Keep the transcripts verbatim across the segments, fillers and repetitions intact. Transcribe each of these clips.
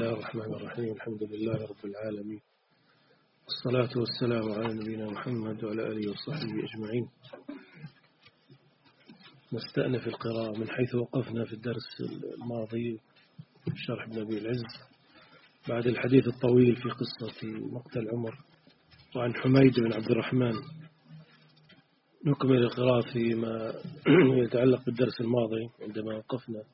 الله الرحمن الرحيم. الحمد لله رب العالمين، والصلاة والسلام على نبينا محمد وعلى آله وصحبه أجمعين. نستأنف القراءة من حيث وقفنا في الدرس الماضي في شرح ابن أبي العز بعد الحديث الطويل في قصة مقتل عمر وعن حميد بن عبد الرحمن. نكمل القراءة فيما يتعلق بالدرس الماضي عندما وقفنا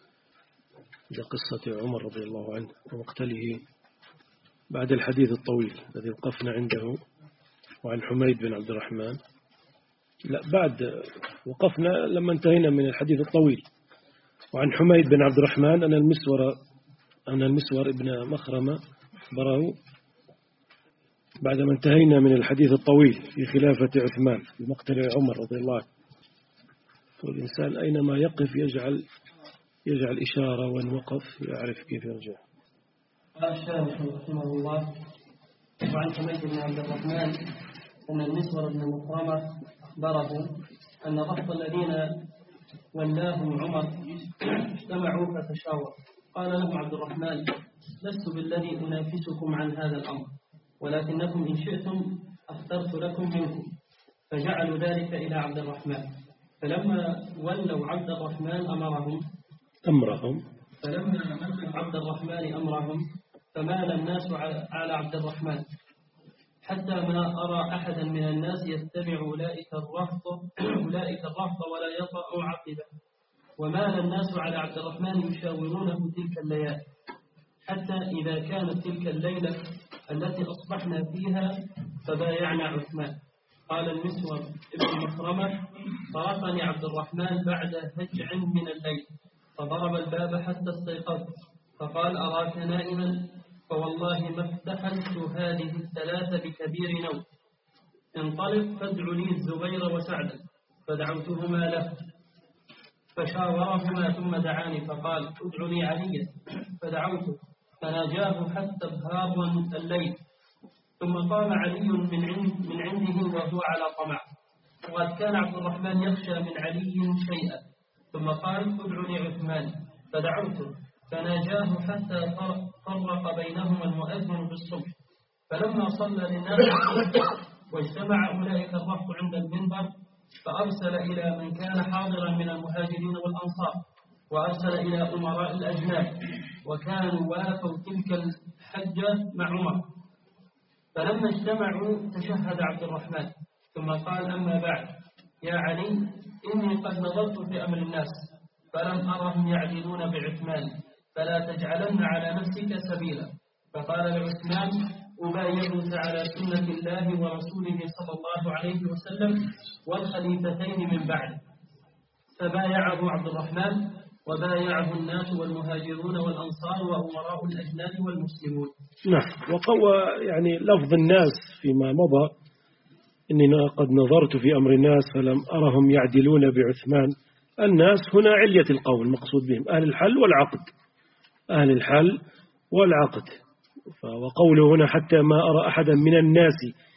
إلى قصة عمر رضي الله عنه ومقتله بعد الحديث الطويل الذي وقفنا عنده وعن حميد بن عبد الرحمن. لا بعد وقفنا لما انتهينا من الحديث الطويل وعن حميد بن عبد الرحمن أن المسور أن المسور ابن مخرمة أخبره بعدما انتهينا من الحديث الطويل في خلافة عثمان في مقتل عمر رضي الله عنه. والإنسان أينما يقف يجعل يجعل إشارة وإن وقف يعرف كيف يرجع. قال الشارح رحمه الله: وعن حميد بن عبد الرحمن أن المسور بن مخرمة أخبره أن رهط الذين ولاهم عمر اجتمعوا فتشاوروا. قال له عبد الرحمن: لست بالذي أنافسكم عن هذا الأمر، ولكنكم إن شئتم اخترت لكم منكم. فجعلوا ذلك إلى عبد الرحمن، فلما ولوا عبد الرحمن أمرهم أمرهم فلما ولوا عبد الرحمن أمرهم فمال الناس على عبد الرحمن، حتى ما أرى أحدا من الناس يتبع أولئك الرهط أولئك الرهط ولا يطأ عقبه. ومال الناس على عبد الرحمن يشاورونه تلك الليالي، حتى إذا كانت تلك الليلة التي أصبحنا فيها فبايعنا عثمان. قال المسور ابن مخرمة: طرقني عبد الرحمن بعد هجع من الليل، فضرب الباب حتى استيقظت، فقال: أراك نائما، فوالله ما افتحلت هذه الثلاثة بكبير نوم. انطلق فادع لي الزبير وسعدا. فدعوتهما له فشاورهما ثم دعاني فقال: ادع لي عليا. فدعوته فناجاه حتى ابهار الليل، ثم قام علي من عند من عنده وهو على طمع، وقد كان عبد الرحمن يخشى من علي شيئا. ثم قال: ادع لي عثمان. فدعوته فناجاه حتى فرق بينهما المؤذن بالصبح. فلما صلى للناس واجتمع أولئك الرهط عند المنبر، فأرسل إلى من كان حاضرا من المهاجرين والأنصار، وأرسل إلى أمراء الأجناد، وكانوا وافوا تلك الحجة مع عمر. فلما اجتمعوا تشهد عبد الرحمن ثم قال: أما بعد، يا علي، إني قد نظرت في أمر الناس فلم أرهم يعدلون بعثمان، فلا تجعلن على نفسك سبيلا. فقال لعثمان: أبايعك على سنة الله ورسوله صلى الله عليه وسلم والخليفتين من بعد. فبايعه عبد الرحمن وبايعه الناس والمهاجرون والأنصار وأمراء الأجناد والمسلمون. نعم. وقوى يعني لفظ الناس فيما مضى: إني قد نظرت في أمر الناس فلم أرهم يعدلون بعثمان. الناس هنا علية القوم المقصود بهم أهل الحل والعقد، أهل الحل والعقد. وقوله هنا: حتى ما أرى أحدا من الناس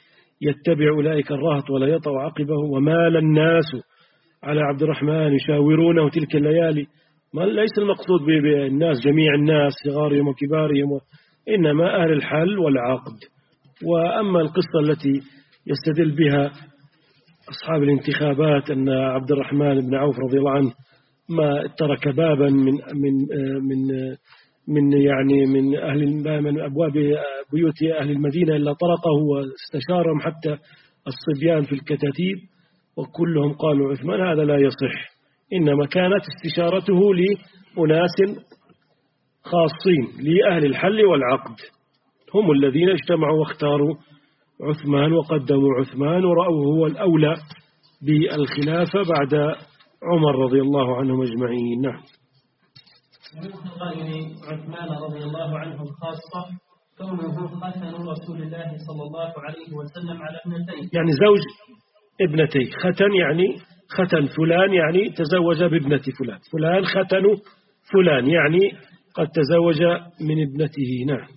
يتبع أولئك الرهط ولا يطأ عقبه، ومال الناس على عبد الرحمن يشاورونه تلك الليالي. ما ليس المقصود بالناس جميع الناس صغارهم وكبارهم، إنما أهل الحل والعقد. وأما القصة التي يستدل بها أصحاب الانتخابات أن عبد الرحمن بن عوف رضي الله عنه ما ترك بابا من من من من يعني من أهل من أبواب بيوت أهل المدينة إلا طرقه واستشارهم حتى الصبيان في الكتاتيب، وكلهم قالوا عثمان هذا لا يصح. إنما كانت استشارته لأناس خاصين لأهل الحل والعقد، هم الذين اجتمعوا واختاروا عثمان وقدموا عثمان ورأوه هو الأولى بالخلافة بعد عمر رضي الله عنهم أجمعين. نعم. ومن فضائل عثمان رضي الله عنه الخاصة كونه ختن رسول الله صلى الله عليه وسلم على ابنتين، يعني زوج ابنتي. ختن يعني ختن فلان يعني تزوج بابنة فلان، فلان ختن فلان يعني قد تزوج من ابنته. نعم.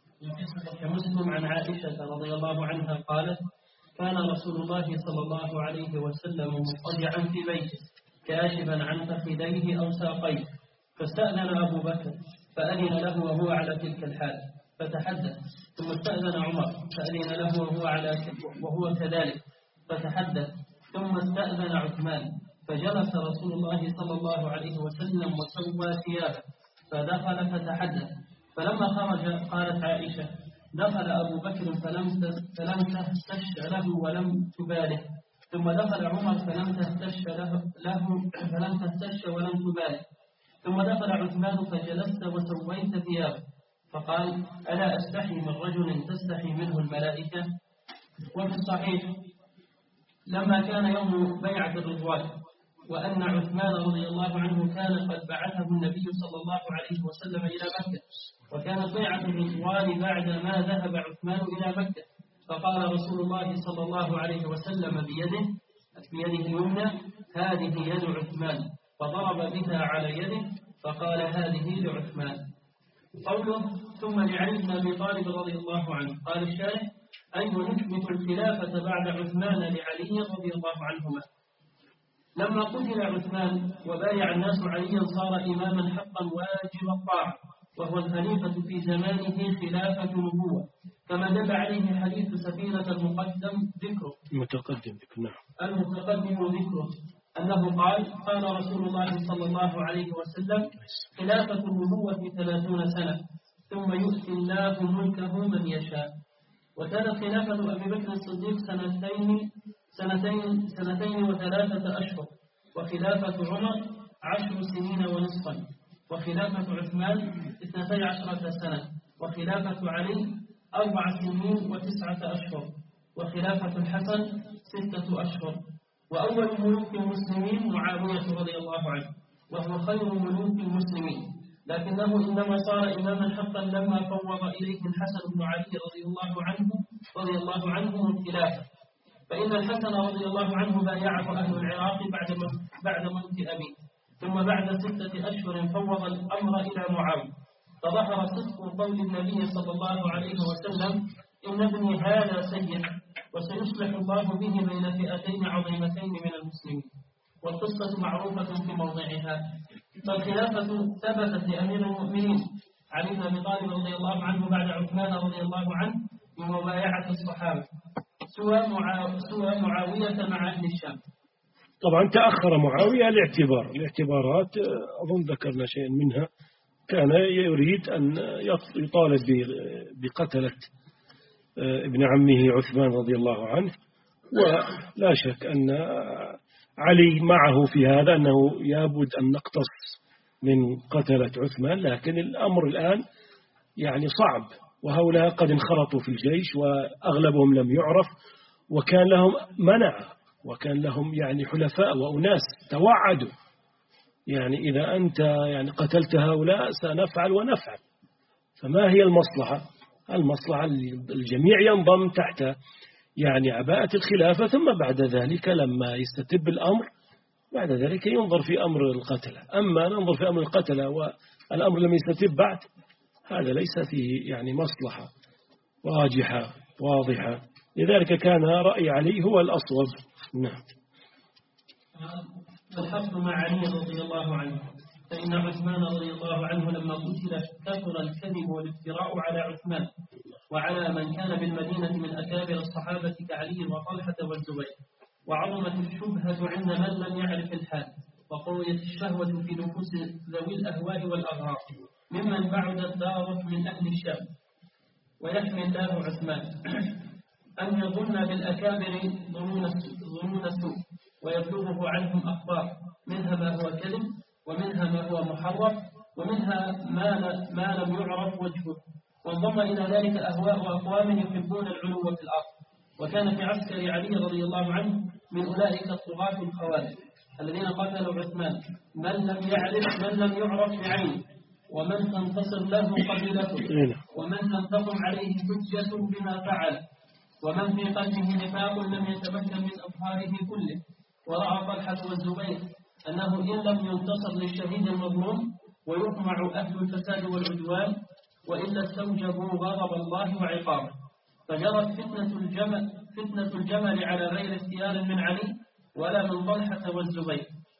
كمسلم عن عائشة رضي الله عنها قالت: كان رسول الله صلى الله عليه وسلم مضطجعا في بيته كاشفا عن فخذيه أو ساقيه، فاستأذن أبو بكر فأذن له وهو على تلك الحال فتحدث. ثم استأذن عمر فأذن له وهو على وهو كذلك فتحدث. ثم استأذن عثمان فجلس رسول الله صلى الله عليه وسلم وسوى ثيابه فدخل فتحدث. فلما خرج قالت عائشة: دخل أبو بكر فلم فلم تهتش له ولم تباله، ثم دخل عمر فلم تهتش له, له فلم تهتش ولم تباله، ثم دخل عثمان فجلست وسويت ثيابه، فقال: ألا أستحي من رجل تستحي منه الملائكة؟ وفي الصحيح لما كان يوم بيعة الرضوان وأن عثمان رضي الله عنه كان قد بعثه النبي صلى الله عليه وسلم إلى مكة، وكانت بيعة الرضوان بعد ما ذهب عثمان إلى مكة، فقال رسول الله صلى الله عليه وسلم بيده بيده اليمنى: هذه يد عثمان، فضرب بها على يده فقال: هذه لعثمان. قوله: ثم لعلي بن أبي طالب رضي الله عنه. قال الشارح: أي نثبت الخلافة بعد عثمان لعلي رضي الله عنهما. لما قتل عثمان وبايع الناس عليا صار إماما حقا واجب الطاعة، وهو الخليفة في زمانه خلافة نبوة، كما دل عليه حديث سفينة المقدم ذكره المتقدم ذكره نعم المتقدم ذكره أنه قال: قال رسول الله صلى الله عليه وسلم: خلافة النبوة ثلاثون سنة ثم يؤتي الله ملكه من يشاء. وكانت خلافة أبي بكر الصديق سنتين سنتين سنتين وثلاثة أشهر، وخلافة عمر عشر سنين ونصفا، وخلافة عثمان اثنتي عشرة سنة، وخلافة علي أربع سنين وتسعة أشهر، وخلافة الحسن ستة أشهر. وأول ملوك المسلمين معاوية رضي الله عنه، وهو خير ملوك المسلمين، لكنه إنما صار إماما حقا لما فوض إليه الحسن بن علي رضي الله عنه رضي الله عنه الخلافة، فإن الحسن رضي الله عنه بايعه أهل العراق بعد بعد موت أبيه، ثم بعد ستة أشهر فوض الأمر إلى معاوية، فظهر صدق قول النبي صلى الله عليه وسلم: إن ابني هذا سيد وسيصلح الله به بين فئتين عظيمتين من المسلمين. والقصة معروفة في موضعها. فالخلافة ثبتت لأمير المؤمنين علي بن أبي طالب رضي الله عنه بعد عثمان رضي الله عنه بمبايعة الصحابة، سوى سوى معاوية مع أهل الشام. طبعا تأخر معاوية لاعتبار الاعتبارات، أظن ذكرنا شيئا منها. كان يريد أن يطالب بقتلة ابن عمه عثمان رضي الله عنه، ولا شك أن علي معه في هذا، أنه يابد أن نقتص من قتلة عثمان، لكن الأمر الآن يعني صعب، وهؤلاء قد انخرطوا في الجيش وأغلبهم لم يعرف، وكان لهم منع، وكان لهم يعني حلفاء وأناس توعدوا، يعني إذا أنت يعني قتلت هؤلاء سنفعل ونفعل. فما هي المصلحة؟ المصلحة الجميع ينضم تحت يعني عباءة الخلافة، ثم بعد ذلك لما يستتب الأمر بعد ذلك ينظر في أمر القتلة. أما ننظر في أمر القتلة والأمر لم يستتب بعد، هذا ليس فيه يعني مصلحة واجحة واضحة. لذلك كان رأي علي هو الأصوب. نعم. الحق مع علي رضي الله عنه، فإن عثمان رضي الله عنه لما قتل كثر الكذب والافتراء على عثمان وعلى من كان بالمدينة من أكابر الصحابة كعلي وطلحة والزبير، وعظمت الشبهة عند من لم يعرف الحال، وقويت الشهوة في نفوس ذوي الأهواء والأغراض ممن بعد الدار من أهل الشام. ويحمي الله عثمان أن يظن بالأكابر ظنون السوء ويبلغه عنهم أخبار، منها ما هو كذب، ومنها ما هو محرف، ومنها ما لم يعرف وجهه. وانضم إلى ذلك أهواء أقوام يحبون العلو في الأرض. وكان في عسكر علي رضي الله عنه من أولئك الطغاة الخوارج الذين قتلوا عثمان من لم يعرف من لم يعرف بعينه، ومن تنتصر له قبيلته، ومن لم تقم عليه حجة بما فعل، ومن في قلبه نفاق لم يتمكن من أظهاره كله. ورأى طلحة والزبير أنه إن لم ينتصر للشهيد المظلوم ويطمع أهل الفساد والعدوان وإلا استوجبوا غضب الله وعقابه. فجرت فتنة الجمل, فتنة الجمل على غير اختيار من علي ولا من طلحة والزبير،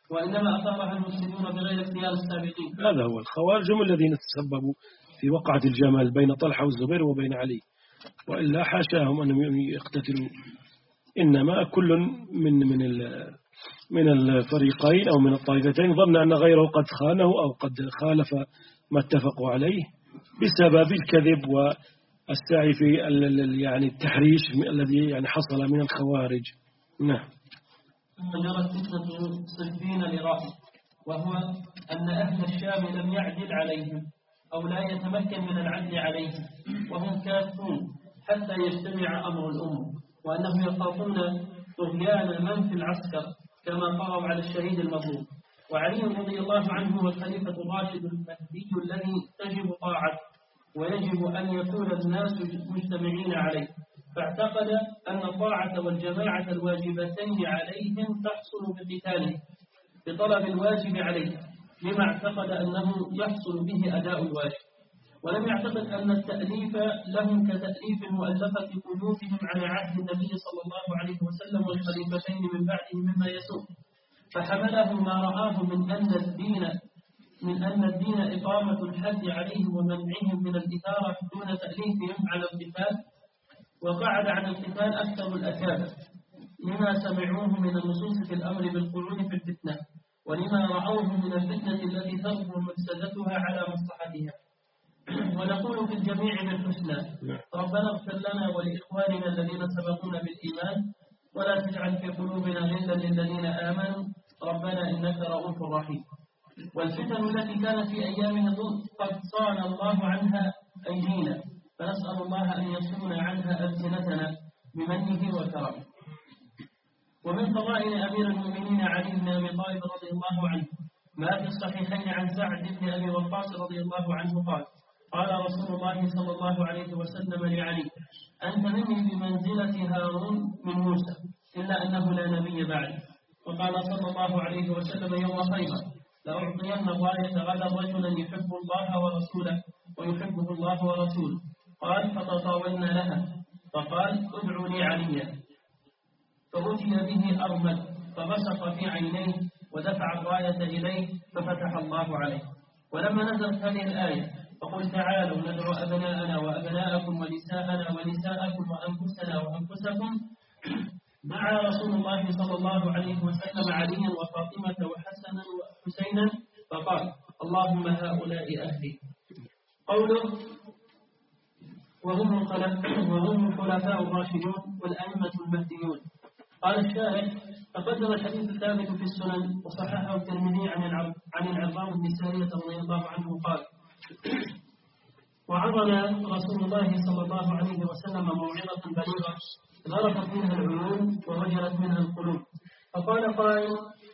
وإنما أثارها المسلمون بغير اختيار السابقين. هذا هو، الخوارج هم الذين تسببوا في وقعة الجمل بين طلحة والزبير وبين علي، وإلا حاشاهم أنهم يقتتلوا، إنما كل من من من الفريقين أو من الطائفتين ظن أن غيره قد خانه أو قد خالف ما اتفقوا عليه بسبب الكذب والسعي في يعني التحريش الذي يعني حصل من الخوارج. نعم. ثم جرت فتنة صفين لرأي، وهو أن أهل الشام لم يعدل عليهم أو لا يتمكن من العدل عليهم، وهم كافون حتى يجتمع أمر الأمة، وأنهم يخافون طغيان من في العسكر كما قرأوا على الشهيد المظلوم. وعلي رضي الله عنه هو الخليفة الراشد المهدي الذي تجب طاعته ويجب أن يكون الناس مجتمعين عليه، فاعتقد أن الطاعة والجماعة الواجبتين عليهم تحصل بقتاله بطلب الواجب عليه، لما اعتقد أنه يحصل به أداء الواجب، ولم يعتقد أن التأليف لهم كتأليف المؤلفة قلوبهم على عهد النبي صلى الله عليه وسلم والخليفتين من بعده مما يسوء، فحمله ما رآه من أن الدين من أن الدين إقامة الحد عليهم ومنعهم من الإثارة دون تأليفهم على القتال، وقعد عن القتال أكثر الأكابر لما سمعوه من النصوص في الأمر بالقعود في الفتنة، ولما رأوه من الفتنة التي تظهر مفسدتها على مصلحتها. ونقول في الجميع بالحسنى: ربنا اغفر لنا ولإخواننا الذين سبقونا بالإيمان ولا تجعل في قلوبنا غلا للذين آمنوا ربنا إنك رؤوف رحيم. والفتن التي كانت في أيامه قد صان الله عنها أيدينا، فنسأل الله أن يصون عنها ألسنتنا بمنه وكرمه. ومن فضائل أمير المؤمنين علي بن أبي طالب رضي الله عنه ما في الصحيحين عن سعد بن أبي وقاص رضي الله عنه قال: قال رسول الله صلى الله عليه وسلم لعلي: أنت مني بمنزلة هارون من موسى إلا أنه لا نبي بعد. وقال صلى الله عليه وسلم يوم خيبر: لأعطين الراية غدا رجلا يحب الله ورسوله ويحبه الله ورسوله. قال: فتطاولنا لها، فقال: ادعوا لي عليا، فأتي به أرمد فبصق في عينيه ودفع الراية إليه ففتح الله عليه. ولما نزلت هذه الآية: فقل تعالوا ندعو أبناءنا وأبناءكم ونساءنا ونساءكم وأنفسنا وأنفسكم، دعا رسول الله صلى الله عليه وسلم عليا وفاطمة وحسنا وحسينا فقال: اللهم هؤلاء أهلي. قوله: وهم وهم الخلفاء الراشدون والأئمة المهديون. قال الشارح: تقدم الحديث الثابت في السنن وصححه الترمذي عن عن العرباض بن سارية رضي الله عنه قال: وعظنا رسول الله صلى الله عليه وسلم موعظة بليغة ظرفت منها العيون ووجلت منها القلوب، فقال قائل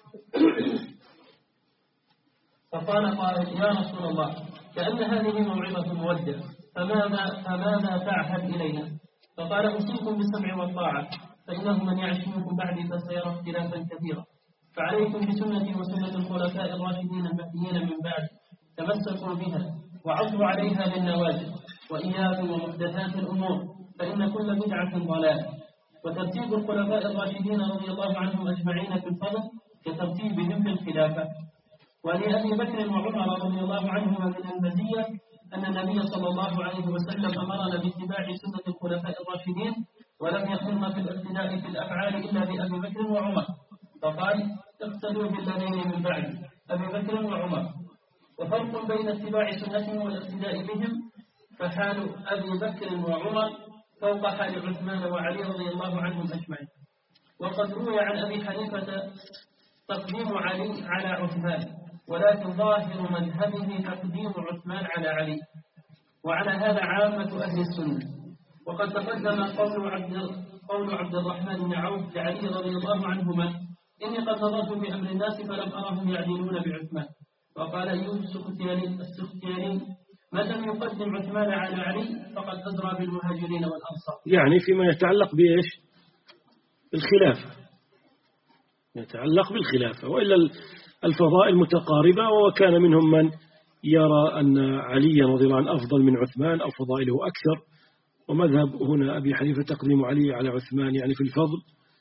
فقال قائل يا رسول الله، كأن هذه موعظة مودع، فماذا فماذا تعهد إلينا؟ فقال: أوصيكم بالسمع والطاعة، فإنه من يعش منكم بعدي فسيرى اختلافا كثيرا، فعليكم بسنتي وسنة الخلفاء الراشدين المهديين من بعد، تمسكوا بها وعضوا عليها بالنواجذ، وإياكم ومحدثات الأمور، فإن كل بدعة ضلالة. وترتيب الخلفاء الراشدين رضي الله عنهم أجمعين في الفضل كترتيبهم في الخلافة. ولأبي بكر وعمر رضي الله عنهما من المزية أن النبي صلى الله عليه وسلم أمرنا باتباع سنة الخلفاء الراشدين، ولم يأمرنا في الاقتداء في الأفعال إلا بأبي بكر وعمر، فقال: اقتدوا بالذين من بعد أبي بكر وعمر. وفرق بين اتباع سنتهم والاقتداء بهم، فحال أبي بكر وعمر فوق حال عثمان وعلي رضي الله عنهم أجمعين. وقد روي عن أبي حنيفة تقديم علي على عثمان، ولكن ظاهر مذهبه تقديم عثمان على علي، وعلى هذا عامة أهل السنة. وقد تقدم قول عبد قول عبد الرحمن بن عوف لعلي رضي الله عنهما: إني قد نظرت في أمر الناس فلم أرهم يعدلون بعثمان. وقال أيوب السختياني: ما لم يقدم عثمان على علي فقد أزرى بالمهاجرين والأنصار. يعني فيما يتعلق بإيش؟ الخلافة، يتعلق بالخلافة، وإلا الفضائل متقاربة، وكان منهم من يرى أن علي رضي الله عنه أفضل من عثمان أو فضائله أكثر. ومذهب هنا أبي حنيفة تقديم علي على عثمان يعني في الفضل،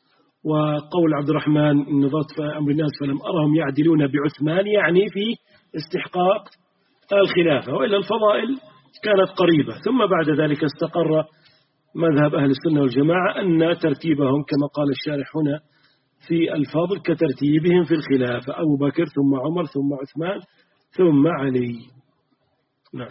وقول عبد الرحمن إن نظرت في أمر الناس فلم أرهم يعدلون بعثمان يعني في استحقاق الخلافة، وإلا الفضائل كانت قريبة. ثم بعد ذلك استقر مذهب أهل السنة والجماعة أن ترتيبهم كما قال الشارح هنا في الفضل كترتيبهم في الخلافة، أبو بكر ثم عمر ثم عثمان ثم علي. نعم.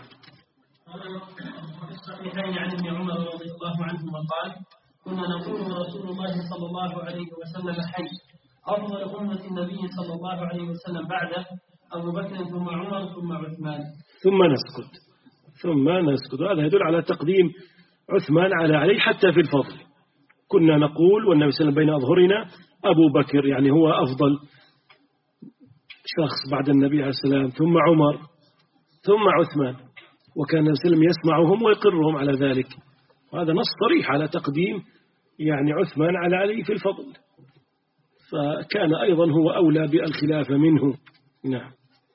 في الصحيحين عن ابن عمر رضي الله عنهما قال: كنا نقول ورسول الله صلى الله عليه وسلم حي، أفضل أمة النبي صلى الله عليه وسلم بعده أبو بكر ثم عمر ثم عثمان. ثم نسكت ثم نسكت هذا يدل على تقديم عثمان على علي حتى في الفضل. كنا نقول والنبي صلى الله عليه وسلم بين أظهرنا أبو بكر، يعني هو أفضل شخص بعد النبي عليه السلام، ثم عمر ثم عثمان، وكان النبي صلى الله عليه وسلم يسمعهم ويقرهم على ذلك. وهذا نص صريح على تقديم يعني عثمان على علي في الفضل، فكان أيضا هو أولى بالخلافة منه. نعم.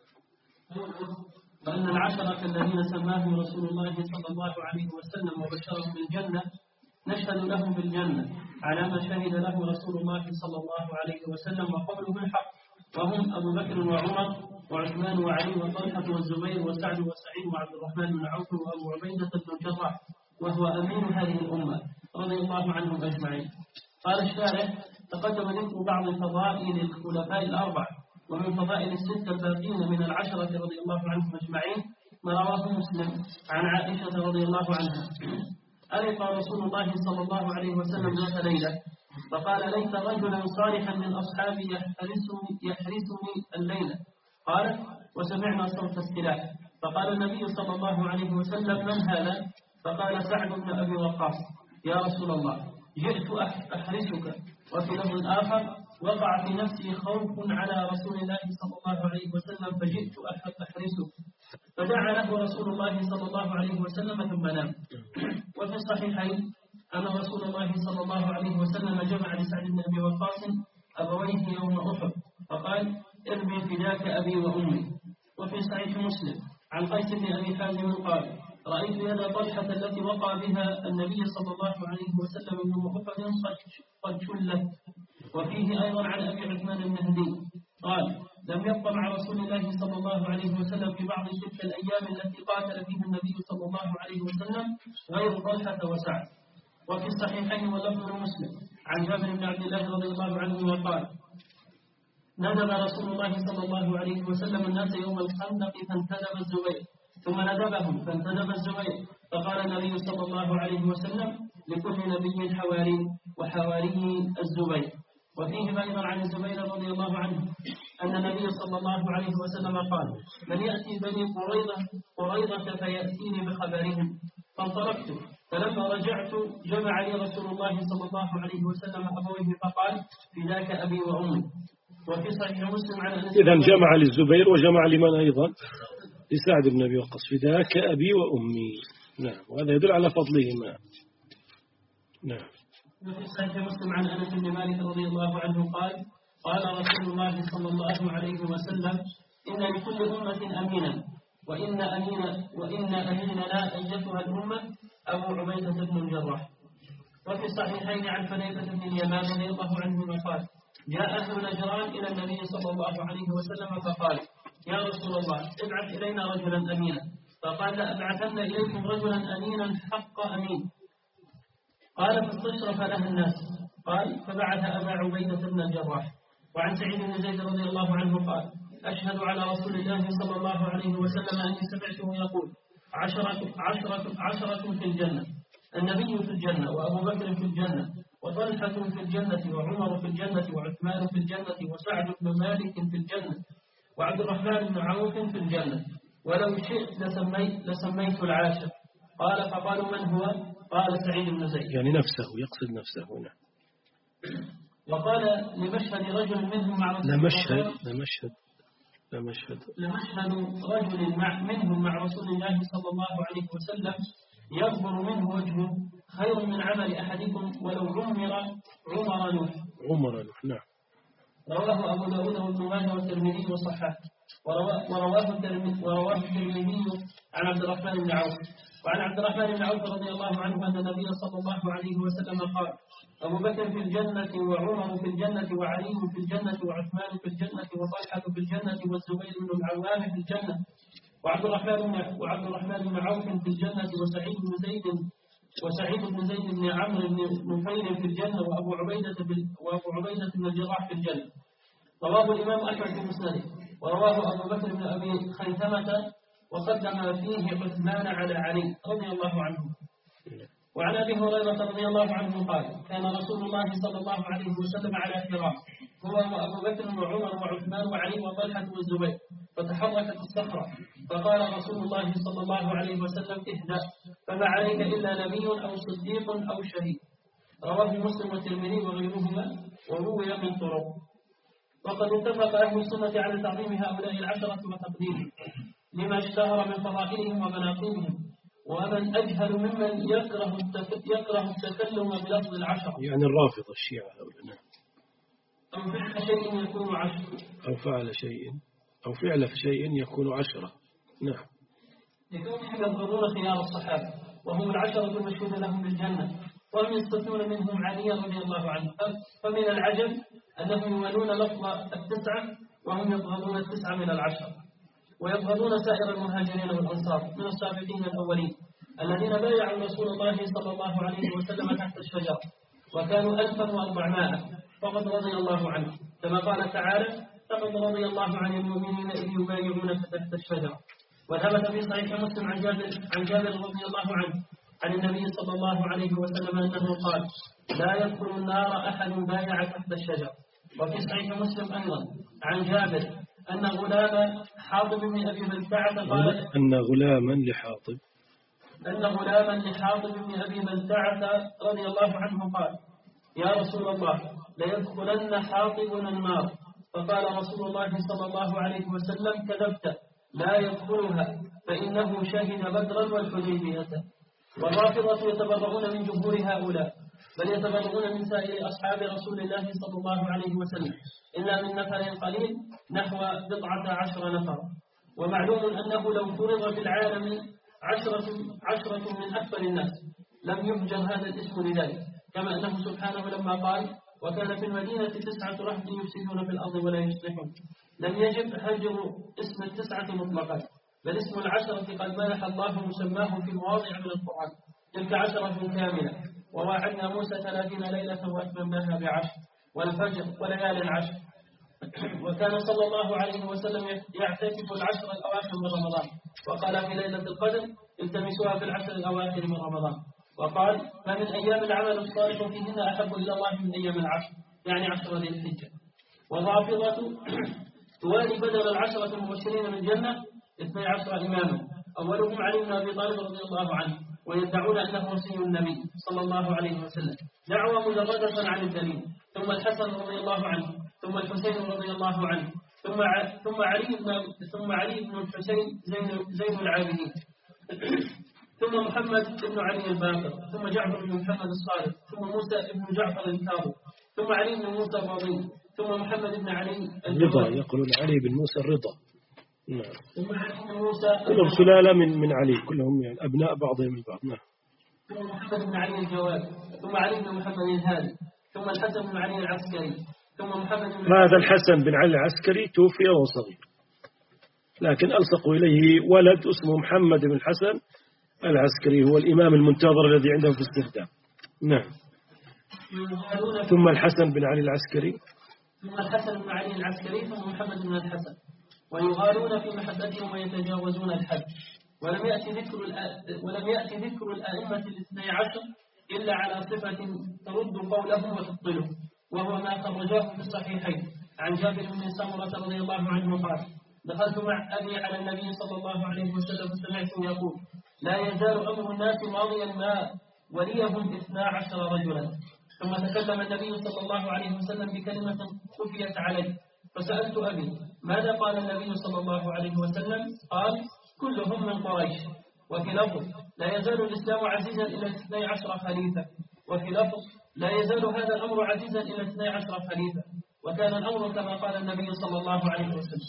وأن العشرة الذين سماهم رسول الله صلى الله عليه وسلم وبشرهم بالجنة نشهد لهم بالجنة على ما شهد له رسول الله صلى الله عليه وسلم وقوله الحق، وهم أبو بكر وعمر وعثمان وعلي وطلحة والزبير وسعد وسعيد وعبد الرحمن بن عوف وأبو عبيدة بن الجراح وهو أمين هذه الأمة رضي الله عنهم أجمعين. قال الشارح: تقدم ذكر بعض فضائل الخلفاء الأربع، ومن فضائل الستة الباقين من العشرة رضي الله عنهم أجمعين ما رواه مسلم عن عائشة رضي الله عنها: ألقى رسول الله صلى الله عليه وسلم ذات ليلة فقال: ليت رجلا صالحا من أصحابي يحرسني, يحرسني الليلة. قال: وسمعنا صوت السلاح، فقال النبي صلى الله عليه وسلم: من هذا؟ فقال: سعد بن أبي وقاص. يا رسول الله، جئت أحرسك. وفي لفظ آخر: وقع في نفسي خوف على رسول الله صلى الله عليه وسلم فجئت أحرسه، فدعا له رسول الله صلى الله عليه وسلم ثم نام. وفي الصحيحين أن رسول الله صلى الله عليه وسلم جمع لسعد بن أبي وقاص أبويه يوم أحد فقال: ارمي فداك أبي وأمي. وفي صحيح مسلم عن قيس بن أبي حازم قال: رأيت يد طلحة التي وقع بها النبي صلى الله عليه وسلم يوم أحد قد شلت. وفيه أيضا عن أبي عثمان النهدي قال: لم يبق مع رسول الله صلى الله عليه وسلم في بعض تلك الأيام التي قاتل فيها النبي صلى الله عليه وسلم غير طلحة وسعد. وفي الصحيحين واللفظ مسلم عن جابر بن عبد الله رضي الله عنه قال: ندب رسول الله صلى الله عليه وسلم الناس يوم الخندق فانتدب الزبير، ثم ندبهم فانتدب الزبير، فقال النبي صلى الله عليه وسلم: لكل نبي حواري وحواري الزبير. وفيه أيضا عن الزبير رضي الله عنه أن النبي صلى الله عليه وسلم قال: من يأتي بني قريظة قريظة فيأتيني بخبرهم. فانطلقت، فلما رجعت جمع لي رسول الله صلى الله عليه وسلم أبويه فقال: فداك أبي وأمي. وفي صحيح مسلم عن إذن جمع للزبير وجمع لمن أيضا؟ لسعد بن أبي وقاص: فداك أبي وأمي. نعم، وهذا يدل على فضلهما. نعم. وفي صحيح مسلم عن أنس بن مالك رضي الله عنه قال: قال رسول الله صلى الله عليه وسلم: إن لكل أمة أمينا، وإن أمين وإن أميننا أيتها الأمة أبو عبيدة بن الجراح. وفي الصحيحين عن حذيفة بن اليمان رضي الله عنه قال: جاء أهل نجران إلى النبي صلى الله عليه وسلم فقال: يا رسول الله، ابعث إلينا رجلا أمينا. فقال: لأبعثن إليكم رجلا أمينا حق أمين. قال: فاستشرف له الناس. قال: فبعث أبا عبيدة بن الجراح. وعن سعيد بن زيد رضي الله عنه قال: أشهد على رسول الله صلى الله عليه وسلم أني سمعته يقول: عشرة, عشرة, عشرة في الجنة، النبي في الجنة، وأبو بكر في الجنة، وطلحة في الجنة، وعمر في الجنة، وعثمان في الجنة، وسعد بن مالك في الجنة، وعبد الرحمن بن عوف في الجنة، ولو شئت لسميت, لسميت العاشر. قال: فقالوا: من هو؟ قال: سعيد بن زيد. يعني نفسه، يقصد نفسه هنا. وقال: لمشهد رجل منهم مع رسول لمشهد لمشهد لمشهد لمشهد رجل مع منهم مع رسول الله صلى الله عليه وسلم يغبر منه وجهه خير من عمل أحدكم ولو عمر عمر نوح. عمر نوح. نعم. رواه أبو داود وابن ماجه والترمذي وصححه. ورواه الترمذي ورواه الترمذي عن عبد الرحمن بن عوف وعن عبد الرحمن بن عوف رضي الله عنه أن النبي صلى الله عليه وسلم قال: أبو بكر في الجنة، وعمر في الجنة، وعلي في الجنة، وعثمان في الجنة، وطلحة في الجنة، والزبير بن العوام في الجنة، وعبد الرحمن بن وعبد الرحمن بن عوف في الجنة، وسعيد بن زيد وسعيد بن زيد بن عمرو بن نفيل في الجنة، وأبو عبيدة وأبو عبيدة بن الجراح في الجنة. رواه الإمام أحمد في مسنده، ورواه أبو بكر بن أبي خيثمة، وقدم فيه عثمان على علي رضي الله عنه. وعن أبي هريرة رضي الله عنه قال: كان رسول الله صلى الله عليه وسلم على حراء، هو وأبو بكر وعمر وعثمان وعلي وطلحة والزبير، فتحركت الصخرة، فقال رسول الله صلى الله عليه وسلم: اهدأ، فما عليك إلا نبي أو صديق أو شهيد. رواه مسلم والترمذي وغيرهما، وروي من طرق. وقد اتفق أهل السنة على تعظيم هؤلاء العشرة وتقديمهم لما اشتهر من فضائلهم ومناقبهم. ومن أجهل ممن يكره يكره التكلم بلفظ العشرة، يعني الرافضة الشيعة هؤلاء، أو فعل شيء يكون عشرة أو فعل شيء أو فعل في شيء يكون عشرة. نعم. لكونهم يظهرون خيار الصحابة، وهم العشرة المشهود لهم بالجنة، وهم يستثنون منهم علي رضي الله عنه. فمن العجب أنهم يولون لفظ التسعة وهم يبغضون التسعة من العشرة، ويبغضون سائر المهاجرين والأنصار من السابقين الأولين الذين بايعوا رسول الله صلى الله عليه وسلم تحت الشجرة، وكانوا ألفا وأربعمائة، فقد رضي الله عنه، كما قال تعالى: فقد رضي الله عن المؤمنين إذ يبايعونك تحت الشجرة. وثبت في صحيح مسلم عن جابر عن جابر رضي الله عنه عن النبي صلى الله عليه وسلم أنه قال: لا يدخل النار أحد بايع تحت الشجرة. وفي صحيح مسلم أيضا عن جابر أن غلام حاطب بن أبي بلتعة قال: أن غلاما لحاطب أن غلاما لحاطب بن أبي بلتعة رضي الله عنه قال: يا رسول الله، ليدخلن حاطبنا النار. فقال رسول الله صلى الله عليه وسلم: كذبت، لا يدخلها، فإنه شهد بدرا والحديبية. والرافضة يتبرؤون من جمهور هؤلاء، بل يتبرؤون من سائر أصحاب رسول الله صلى الله عليه وسلم، إلا من نفر قليل نحو بضعة عشر نفر. ومعلوم أنه لو فرض في العالم عشرة, عشرة من أكثر الناس لم يهجر هذا الاسم لذلك، كما أنه سبحانه لما قال: وكان في المدينة تسعة رهط يفسدون في الأرض ولا يصلحون، لم يجب هجر اسم التسعة مطلقا، بل اسم العشرة قد منح الله مسماه في مواضع من القرآن، تلك عشرة كاملة. وواعدنا موسى ثلاثين ليلة وأتممناها بعشر، والفجر وليال عشر. وكان صلى الله عليه وسلم يعتكف العشر الأواخر من رمضان، وقال في ليلة القدر: التمسوها في العشر الأواخر من رمضان. وقال: ما من أيام العمل الصالح فيهن أحب إلى الله من أيام العشر، يعني عشر ذي الحجة. والرافضة توالي بدل العشرة المبشرين من الجنة اثني عشر إماما، أولهم علي بن أبي طالب رضي الله عنه، ويدعون أنه وصي النبي صلى الله عليه وسلم دعوة مجردة عن الدليل، ثم الحسن رضي الله عنه، ثم الحسين رضي الله عنه، ثم ثم علي بن ثم علي بن الحسين زين زين العابدين، ثم محمد بن علي الباقر، ثم جعفر بن محمد الصادق، ثم موسى بن جعفر الكاظم، ثم علي بن موسى الرضي، ثم محمد بن علي الرضا، يقولون علي بن موسى الرضا. نعم. ثم علي بن موسى كلهم سلالة من من علي، كلهم يعني أبناء بعضهم البعض. نعم. ثم محمد بن علي الجواد، ثم علي بن محمد الهادي، ثم الحسن بن علي العسكري، ثم محمد بن هذا الحسن بن علي العسكري توفي وهو صغير، لكن ألصقوا إليه ولد اسمه محمد بن الحسن العسكري، هو الإمام المنتظر الذي عندهم في الاستخدام. نعم. ثم الحسن بن علي العسكري، ثم الحسن بن علي العسكري، ثم محمد بن الحسن. ويغالون في محبتهم ويتجاوزون الحد. ولم يأتي ذكر ولم يأتي ذكر الأئمة الاثني عشر إلا على صفة ترد قوله وتبطله، وهو ما خرجاه في الصحيحين عن جابر بن سمرة رضي الله عنه قال: دخلت مع أبي على النبي صلى الله عليه وسلم فسمعته يقول: لا يزال أمر الناس ماضيا ما وليهم اثنا عشر رجلا. ثم تكلم النبي صلى الله عليه وسلم بكلمة خفيت عليه، فسألت أبي: ماذا قال النبي صلى الله عليه وسلم؟ قال: كلهم من قريش. وفي لفظ: لا يزال الإسلام عزيزا إلى اثني عشر خليفة. وفي لفظ: لا يزال هذا الأمر عزيزا إلى اثني عشر خليفة. وكان الأمر كما قال النبي صلى الله عليه وسلم.